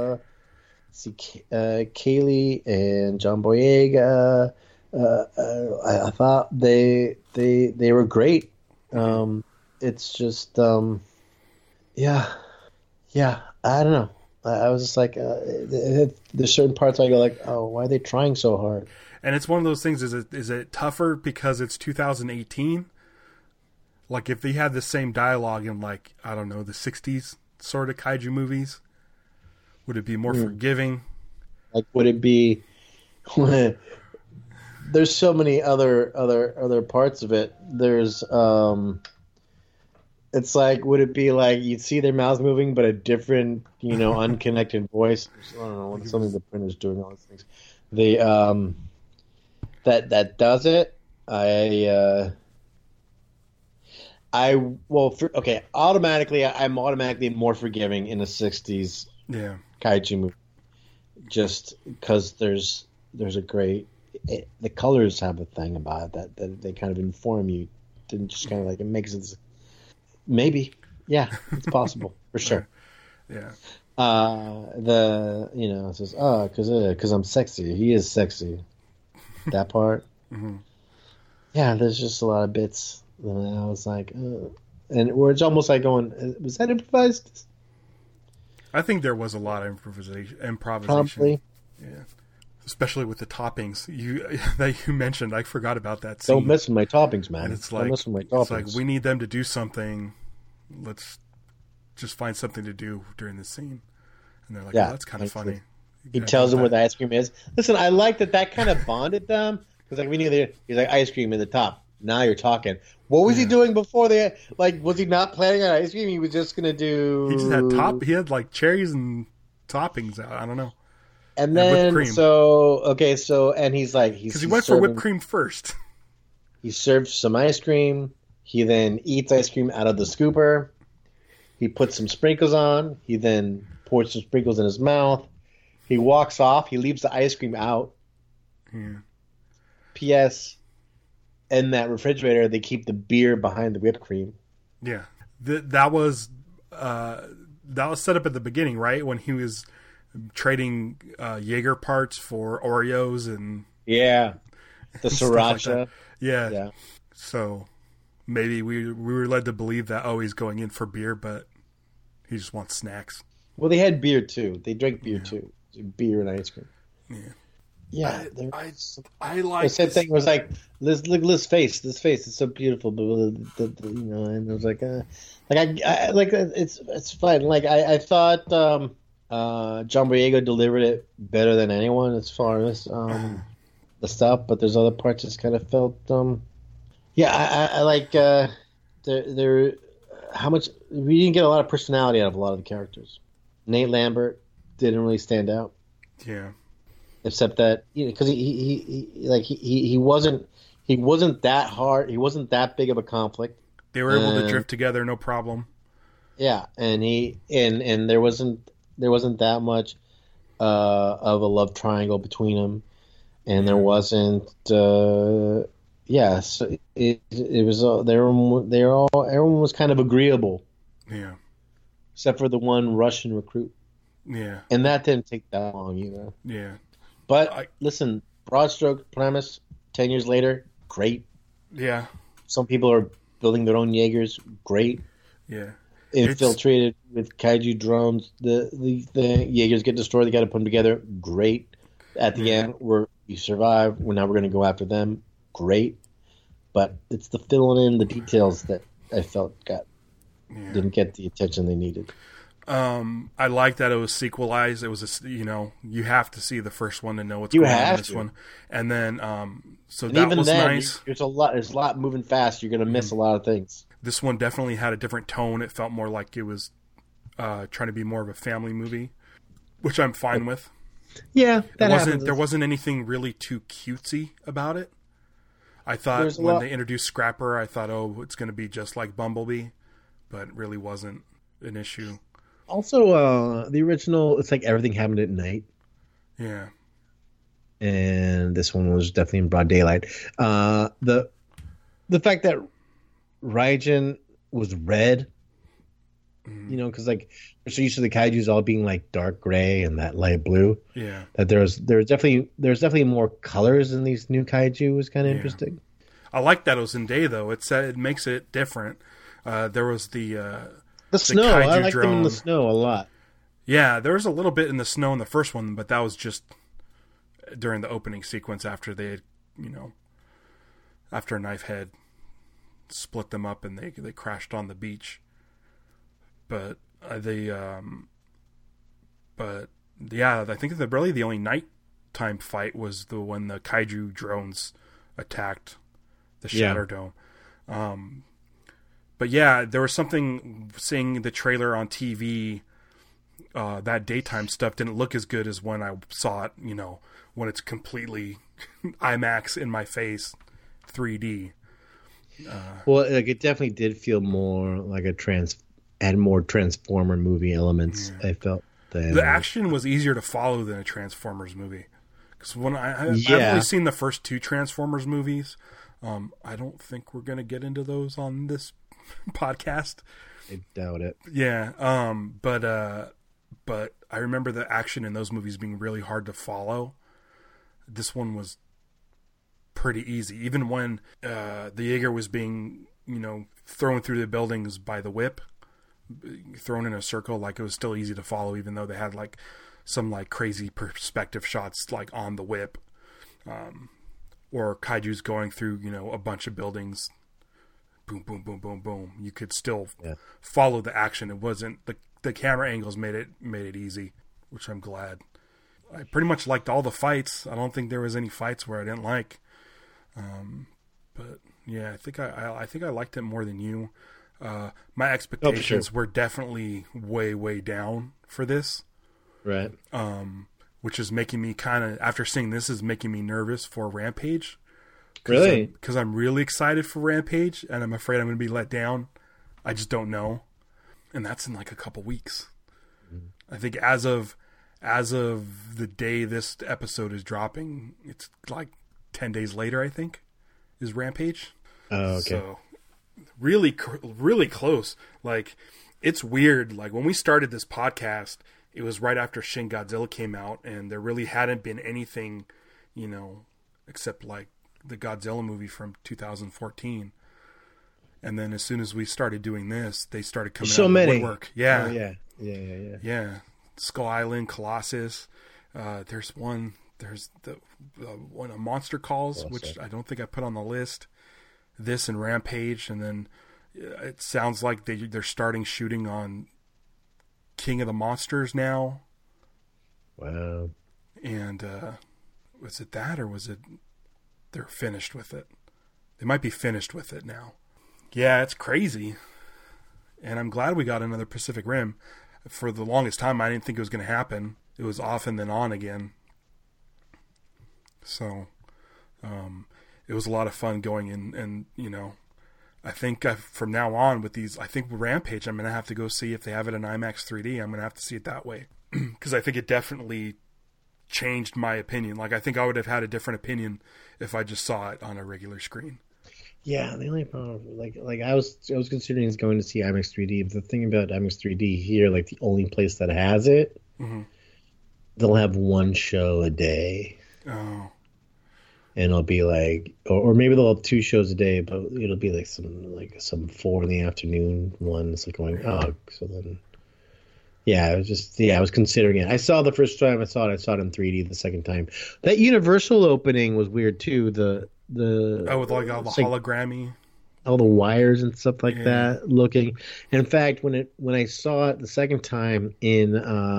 Speaker 2: Kaylee and John Boyega. I thought they were great. It's just yeah. I don't know. I was just like, there's certain parts I go like, oh, why are they trying so hard?
Speaker 1: And it's one of those things. Is it tougher because it's 2018? Like if they had the same dialogue in like, I don't know, the 60s sort of kaiju movies, would it be more forgiving?
Speaker 2: Like, would it be? There's so many other parts of it. There's It's like, would it be like you'd see their mouths moving, but a different, unconnected voice? I don't know. Something the printer's doing all these things. The that does it. Automatically, I'm automatically more forgiving in a '60s kaiju movie, just because there's a great. The colors have a thing about it that they kind of inform you, and just kind of like it makes it. Maybe, yeah, it's possible for sure.
Speaker 1: Yeah.
Speaker 2: It says, because I'm sexy. He is sexy. That part.
Speaker 1: Mm-hmm.
Speaker 2: Yeah, there's just a lot of bits. And I was like, and where it's almost like going, was that improvised?
Speaker 1: I think there was a lot of improvisation.
Speaker 2: Probably.
Speaker 1: Yeah. Especially with the toppings that you mentioned. I forgot about that scene.
Speaker 2: Don't mess with my toppings, man.
Speaker 1: And it's like, we need them to do something. Let's just find something to do during this scene. And they're like, that's kind of funny.
Speaker 2: He tells them where the ice cream is. Listen, I like that kind of bonded them. Because like we knew he's like, ice cream in the top. Now you're talking. What was he doing before was he not planning on ice cream? He was just going to do...
Speaker 1: He just had like cherries and toppings out. I don't know.
Speaker 2: And then, and he's like...
Speaker 1: Because he went for whipped cream first.
Speaker 2: He served some ice cream. He then eats ice cream out of the scooper. He puts some sprinkles on. He then pours some sprinkles in his mouth. He walks off. He leaves the ice cream out.
Speaker 1: Yeah.
Speaker 2: P.S. In that refrigerator, they keep the beer behind the whipped cream.
Speaker 1: Yeah. That was set up at the beginning, right? When he was... trading Jaeger parts for Oreos and
Speaker 2: the sriracha.
Speaker 1: Like yeah. So maybe we were led to believe that he's going in for beer, but he just wants snacks.
Speaker 2: Well, they had beer too. They drank beer too. Beer and ice cream.
Speaker 1: Yeah. I like
Speaker 2: the same thing. Was like, look at Liz's face. This face is so beautiful. But and I was like, I like it's fine. Like I thought. John Boyega delivered it better than anyone as far as the stuff, but there's other parts that kind of felt. I like there. How much we didn't get a lot of personality out of a lot of the characters. Nate Lambert didn't really stand out.
Speaker 1: Yeah.
Speaker 2: Except that because he wasn't that hard. He wasn't that big of a conflict.
Speaker 1: They were able to drift together, no problem.
Speaker 2: Yeah, and there wasn't that much of a love triangle between them, and there wasn't. So it was. Everyone was kind of agreeable.
Speaker 1: Yeah.
Speaker 2: Except for the one Russian recruit.
Speaker 1: Yeah.
Speaker 2: And that didn't take that long either.
Speaker 1: Yeah.
Speaker 2: But listen, broad stroke premise. 10 years later, great.
Speaker 1: Yeah.
Speaker 2: Some people are building their own Jaegers. Great.
Speaker 1: Yeah.
Speaker 2: Infiltrated with kaiju drones. The Jaegers get destroyed. They got to put them together. Great. At the end, you survive. Now we're going to go after them. Great. But it's the filling in the details that I felt didn't get the attention they needed.
Speaker 1: I like that it was sequelized. It was you have to see the first one to know what's going on in this one. And then so that was nice.
Speaker 2: There's a lot moving fast. You're going to miss a lot of things.
Speaker 1: This one definitely had a different tone. It felt more like it was trying to be more of a family movie, which I'm fine with.
Speaker 2: Yeah,
Speaker 1: there wasn't anything really too cutesy about it. I thought when they introduced Scrapper, I thought, it's going to be just like Bumblebee, but it really wasn't an issue.
Speaker 2: Also, the original, it's like everything happened at night.
Speaker 1: Yeah.
Speaker 2: And this one was definitely in broad daylight. The fact that Raijin was red, because like we're so used to the kaijus all being like dark gray and that light blue.
Speaker 1: Yeah.
Speaker 2: That there's definitely more colors in these new kaiju was kind of interesting.
Speaker 1: I like that it was in day though. It makes it different. There was the
Speaker 2: snow. I like them in the snow a lot.
Speaker 1: Yeah, there was a little bit in the snow in the first one, but that was just during the opening sequence after they had, after Knifehead split them up and they crashed on the beach. But I think really the only nighttime fight was the when the kaiju drones attacked the Shatter Dome. But yeah, there was something seeing the trailer on TV. That daytime stuff didn't look as good as when I saw it, when it's completely IMAX in my face, 3D.
Speaker 2: Well, like it definitely did feel more like had more Transformer movie elements. Yeah. I felt
Speaker 1: the action was easier to follow than a Transformers movie. Because when I've only seen the first 2 Transformers movies. I don't think we're gonna get into those on this podcast.
Speaker 2: I doubt it.
Speaker 1: Yeah. But I remember the action in those movies being really hard to follow. This one was pretty easy. Even when the Jaeger was being, thrown through the buildings by the whip, thrown in a circle, like it was still easy to follow, even though they had like some like crazy perspective shots like on the whip. Or kaiju's going through, a bunch of buildings. Boom, boom, boom, boom, boom. You could still follow the action. It wasn't the camera angles made it easy, which I'm glad. I pretty much liked all the fights. I don't think there was any fights where I didn't like. But yeah, I think I liked it more than you. My expectations were definitely way, way down for this.
Speaker 2: Right.
Speaker 1: Which is making me kind of, after seeing this, is making me nervous for Rampage.
Speaker 2: Really?
Speaker 1: Because I'm really excited for Rampage, and I'm afraid I'm going to be let down. I just don't know. And that's in like a couple weeks. Mm-hmm. I think as of the day this episode is dropping, it's like 10 days later, I think, is Rampage.
Speaker 2: Oh, okay.
Speaker 1: So really, really close. Like, it's weird. Like, when we started this podcast, it was right after Shin Godzilla came out, and there really hadn't been anything, except like the Godzilla movie from 2014. And then as soon as we started doing this, they started coming out with woodwork. Yeah.
Speaker 2: Oh, yeah.
Speaker 1: Yeah. Skull Island, Colossus. There's the one, a Monster Calls, which I don't think I put on the list. This and Rampage, and then it sounds like they're starting shooting on King of the Monsters now.
Speaker 2: Wow.
Speaker 1: And was it that, or was it they're finished with it? They might be finished with it now. Yeah, it's crazy. And I'm glad we got another Pacific Rim. For the longest time, I didn't think it was going to happen. It was off and then on again. So, it was a lot of fun going in, and, I think from now on with these, I think Rampage, I'm going to have to go see if they have it in IMAX 3D. I'm going to have to see it that way. Because I think it definitely changed my opinion. Like, I think I would have had a different opinion if I just saw it on a regular screen.
Speaker 2: Yeah, the only problem, like I was considering going to see IMAX 3D. But the thing about IMAX 3D here, like the only place that has it, they'll have one show a day.
Speaker 1: Oh.
Speaker 2: And it'll be like, or maybe they'll have 2 shows a day, but it'll be like some 4 in the afternoon one. It's like going, so then, I was considering it. I saw the first time I saw it in 3D. The second time, that Universal opening was weird too.
Speaker 1: With like all the hologrammy,
Speaker 2: all the wires and stuff like that looking. And in fact, when I saw it the second time in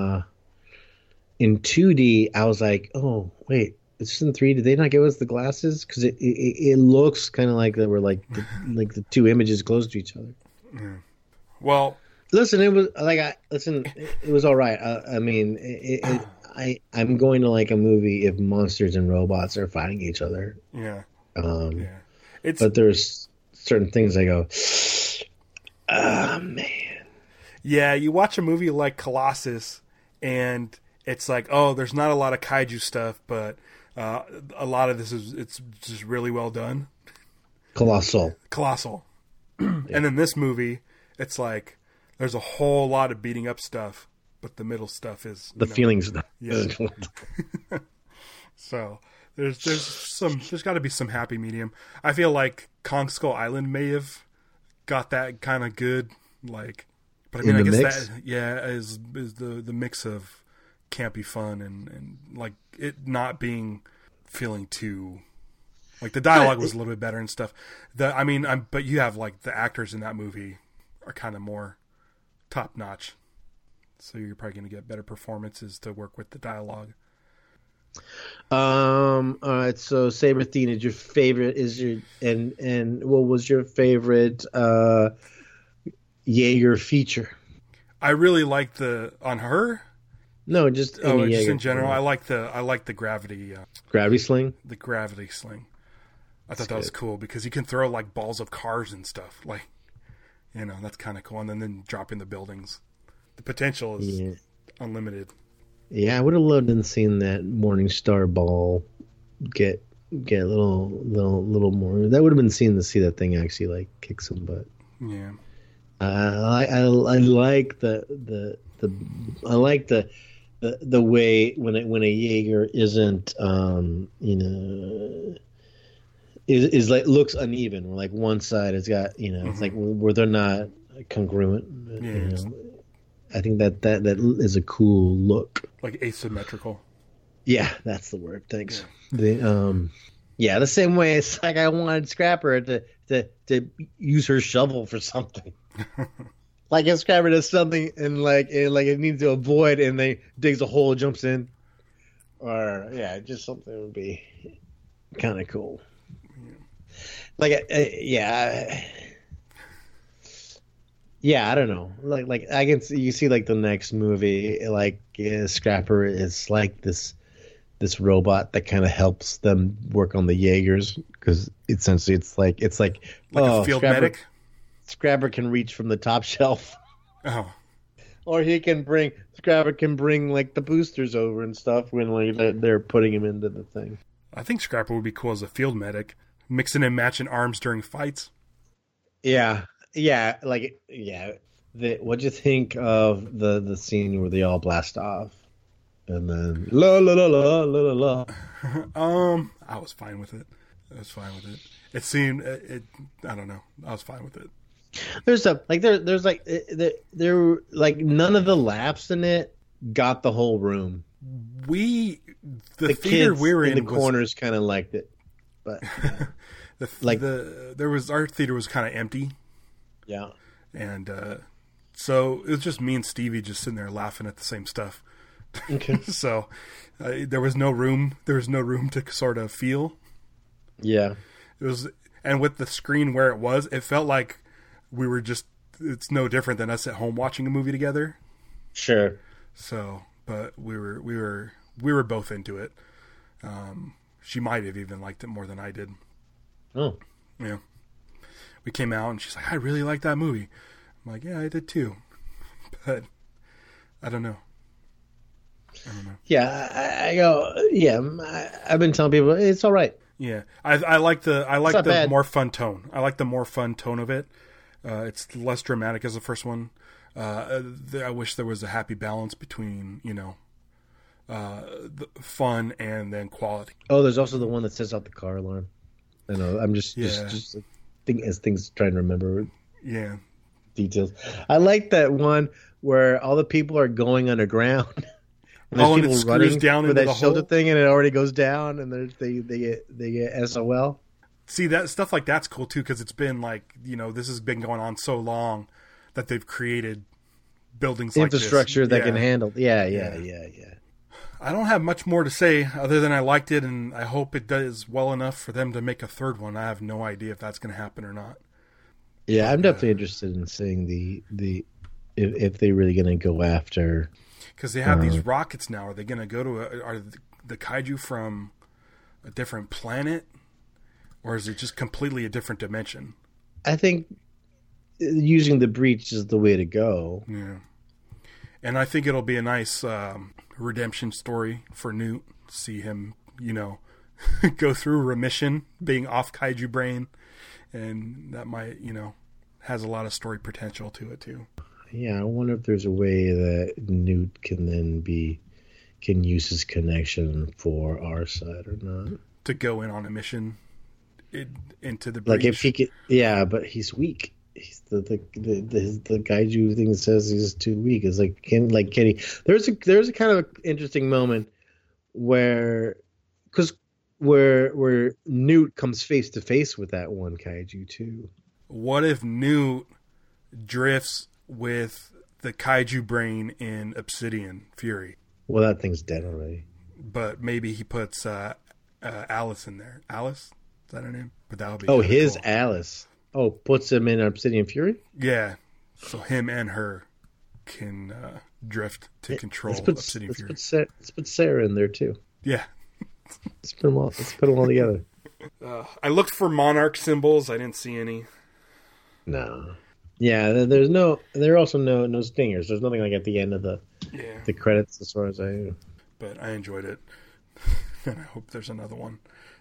Speaker 2: 2D, I was like, oh wait. It's in 3D. Did they not give us the glasses? Because it looks kind of like they were like the 2 images close to each other.
Speaker 1: Yeah. Well,
Speaker 2: listen, it was like it was all right. I mean, I'm going to like a movie if monsters and robots are fighting each other.
Speaker 1: Yeah.
Speaker 2: But there's certain things I go, man.
Speaker 1: Yeah, you watch a movie like Colossus, and it's like, oh, there's not a lot of kaiju stuff, but a lot of this it's just really well done.
Speaker 2: Colossal.
Speaker 1: And in this movie, it's like there's a whole lot of beating up stuff, but the middle stuff is
Speaker 2: the feelings.
Speaker 1: Yeah. So there's got to be some happy medium. I feel like Kong Skull Island may have got that kind of good, like, but I mean, I guess mix? That is the mix of campy fun and like it not being feeling too like the dialogue was a little bit better and stuff. But you have like the actors in that movie are kind of more top notch, so you're probably going to get better performances to work with the dialogue.
Speaker 2: All right. So Saber Thien is your favorite? And what was your favorite Jaeger feature.
Speaker 1: I really like the on her.
Speaker 2: No, just
Speaker 1: just in general. I like the gravity.
Speaker 2: Gravity sling.
Speaker 1: The gravity sling. I thought that was cool because you can throw like balls of cars and stuff. Like, that's kind of cool. And then drop in the buildings. The potential is unlimited.
Speaker 2: Yeah, I would have loved to seen that Morningstar ball get a little more. That would have been seen to see that thing actually like kick some butt.
Speaker 1: Yeah.
Speaker 2: I like the way when a Jaeger isn't is like looks uneven, or like one side has got it's like where they're not congruent.
Speaker 1: Yeah.
Speaker 2: I think that is a cool look.
Speaker 1: Like asymmetrical.
Speaker 2: Yeah, that's the word. Thanks. Yeah. The same way it's like I wanted Scrapper to use her shovel for something. Like if Scrapper does something and like it needs to avoid, and they digs a hole, jumps in, or just something would be kind of cool. Like I don't know. Like I can see, you see like the next movie, like Scrapper is like this robot that kind of helps them work on the Jaegers, because essentially it's like
Speaker 1: a field medic.
Speaker 2: Scrapper can reach from the top shelf.
Speaker 1: Oh.
Speaker 2: Or Scrapper can bring like the boosters over and stuff when like they're putting him into the thing.
Speaker 1: I think Scrapper would be cool as a field medic, mixing and matching arms during fights.
Speaker 2: Yeah. What'd you think of the scene where they all blast off? And then la la la la la la la.
Speaker 1: I was fine with it. It seemed I don't know. I was fine with it.
Speaker 2: There's none of the laughs in it got the whole room.
Speaker 1: The theater
Speaker 2: kids
Speaker 1: we were in
Speaker 2: the corners kind of liked it, but
Speaker 1: our theater was kind of empty.
Speaker 2: Yeah,
Speaker 1: and so it was just me and Stevie just sitting there laughing at the same stuff.
Speaker 2: Okay.
Speaker 1: So there was no room. There was no room to sort of feel.
Speaker 2: Yeah,
Speaker 1: it was, and with the screen where it was, it felt like we were just. It's no different than us at home watching a movie together.
Speaker 2: Sure.
Speaker 1: So, but we were both into it. She might have even liked it more than I did.
Speaker 2: Oh.
Speaker 1: Yeah. We came out and she's like, I really like that movie. I'm like, yeah, I did too. But I don't know.
Speaker 2: Yeah, I go. Yeah, I've been telling people it's all right.
Speaker 1: Yeah, I like the more fun tone. I like the more fun tone of it. It's less dramatic as the first one. I wish there was a happy balance between the fun and then quality.
Speaker 2: Oh, there's also the one that sets out the car alarm. I know. I'm just things trying to remember.
Speaker 1: Yeah.
Speaker 2: Details. I like that one where all the people are going underground. And there's people
Speaker 1: it
Speaker 2: running
Speaker 1: down
Speaker 2: for
Speaker 1: into
Speaker 2: that
Speaker 1: the
Speaker 2: shelter
Speaker 1: hole?
Speaker 2: thing, and it already goes down, and they get SOL.
Speaker 1: See, that stuff like that's cool too, because it's been like this has been going on so long that they've created buildings
Speaker 2: infrastructure
Speaker 1: like this.
Speaker 2: that can handle. Yeah.
Speaker 1: I don't have much more to say other than I liked it, and I hope it does well enough for them to make a third one. I have no idea if that's going to happen or not.
Speaker 2: Yeah, I'm definitely interested in seeing the if they're really going to go after.
Speaker 1: Because they have these rockets now. Are they going to go to are the kaiju from a different planet, or is it just completely a different dimension?
Speaker 2: I think using the breach is the way to go.
Speaker 1: Yeah, and I think it'll be a nice redemption story for Newt. See him, go through remission, being off kaiju brain, and that might, has a lot of story potential to it too.
Speaker 2: Yeah, I wonder if there's a way that Newt can use his connection for our side or not.
Speaker 1: To go in on a mission into the breach.
Speaker 2: Like if he could, but he's weak. He's the kaiju thing says he's too weak. It's like can he? There's a kind of interesting moment where Newt comes face to face with that one kaiju too.
Speaker 1: What if Newt drifts with the kaiju brain in Obsidian Fury?
Speaker 2: Well, that thing's dead already.
Speaker 1: But maybe he puts Alice in there. Alice? Is that her name? But that'll be
Speaker 2: his
Speaker 1: cool.
Speaker 2: Alice. Oh, puts him in Obsidian Fury?
Speaker 1: Yeah.
Speaker 3: So him and her can drift to control Obsidian Fury.
Speaker 2: Let's put Sarah in there too.
Speaker 3: Yeah.
Speaker 2: Let's put them all together.
Speaker 3: I looked for Monarch symbols. I didn't see any.
Speaker 2: No. Yeah, there are also no stingers. There's nothing like at the end of the credits as far as I know.
Speaker 3: But I enjoyed it. And I hope there's another one.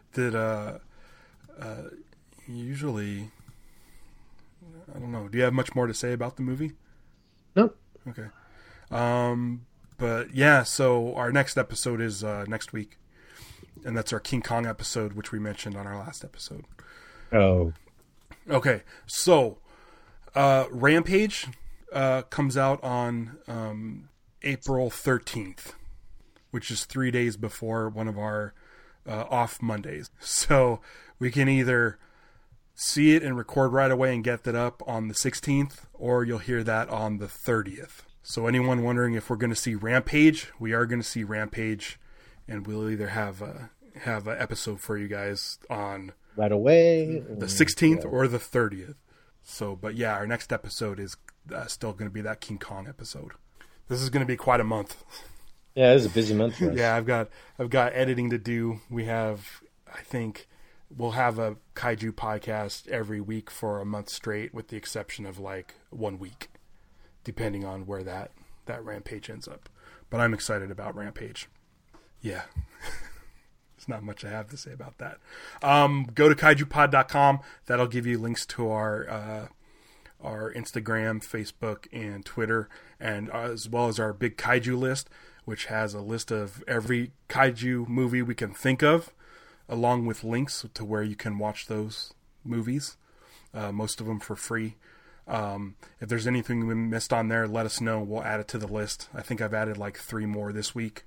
Speaker 3: Usually, I don't know. Do you have much more to say about the movie?
Speaker 2: No.
Speaker 3: Okay. But yeah, so our next episode is next week. And that's our King Kong episode, which we mentioned on our last episode.
Speaker 2: Oh.
Speaker 3: Okay. So, Rampage comes out on April 13th, which is 3 days before one of our off Mondays. So we can either see it and record right away and get that up on the 16th, or you'll hear that on the 30th. So anyone wondering if we're going to see Rampage, we are going to see Rampage, and we'll either have an episode for you guys on
Speaker 2: right away,
Speaker 3: the 16th or the 30th. So, but yeah, our next episode is still going to be that King Kong episode. This is going to be quite a month.
Speaker 2: Yeah, it is a busy month for us.
Speaker 3: Yeah, I've got editing to do. I think we'll have a kaiju podcast every week for a month straight, with the exception of like 1 week, depending on where that Rampage ends up. But I'm excited about Rampage. Yeah. There's not much I have to say about that. Go to kaijupod.com. That'll give you links to our Instagram, Facebook, and Twitter, and as well as our big kaiju list, which has a list of every kaiju movie we can think of, along with links to where you can watch those movies, most of them for free. If there's anything we missed on there, let us know. We'll add it to the list. I think I've added like 3 more this week.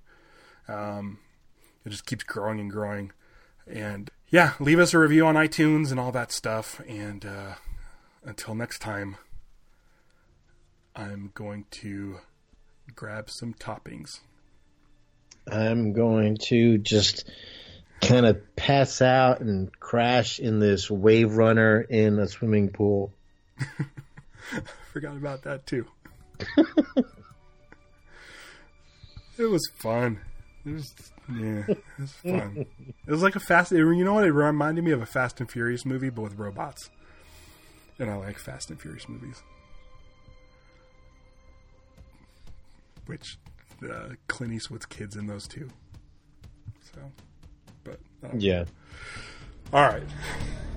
Speaker 3: It just keeps growing and growing. And yeah, leave us a review on iTunes and all that stuff. And until next time, I'm going to grab some toppings.
Speaker 2: I'm going to just kind of pass out and crash in this wave runner in a swimming pool.
Speaker 3: Forgot about that too. It was fun. It was fun. It was like you know what? It reminded me of a Fast and Furious movie, but with robots. And I like Fast and Furious movies. Which, Clint Eastwood's kids in those too. So, but.
Speaker 2: Yeah.
Speaker 3: All right.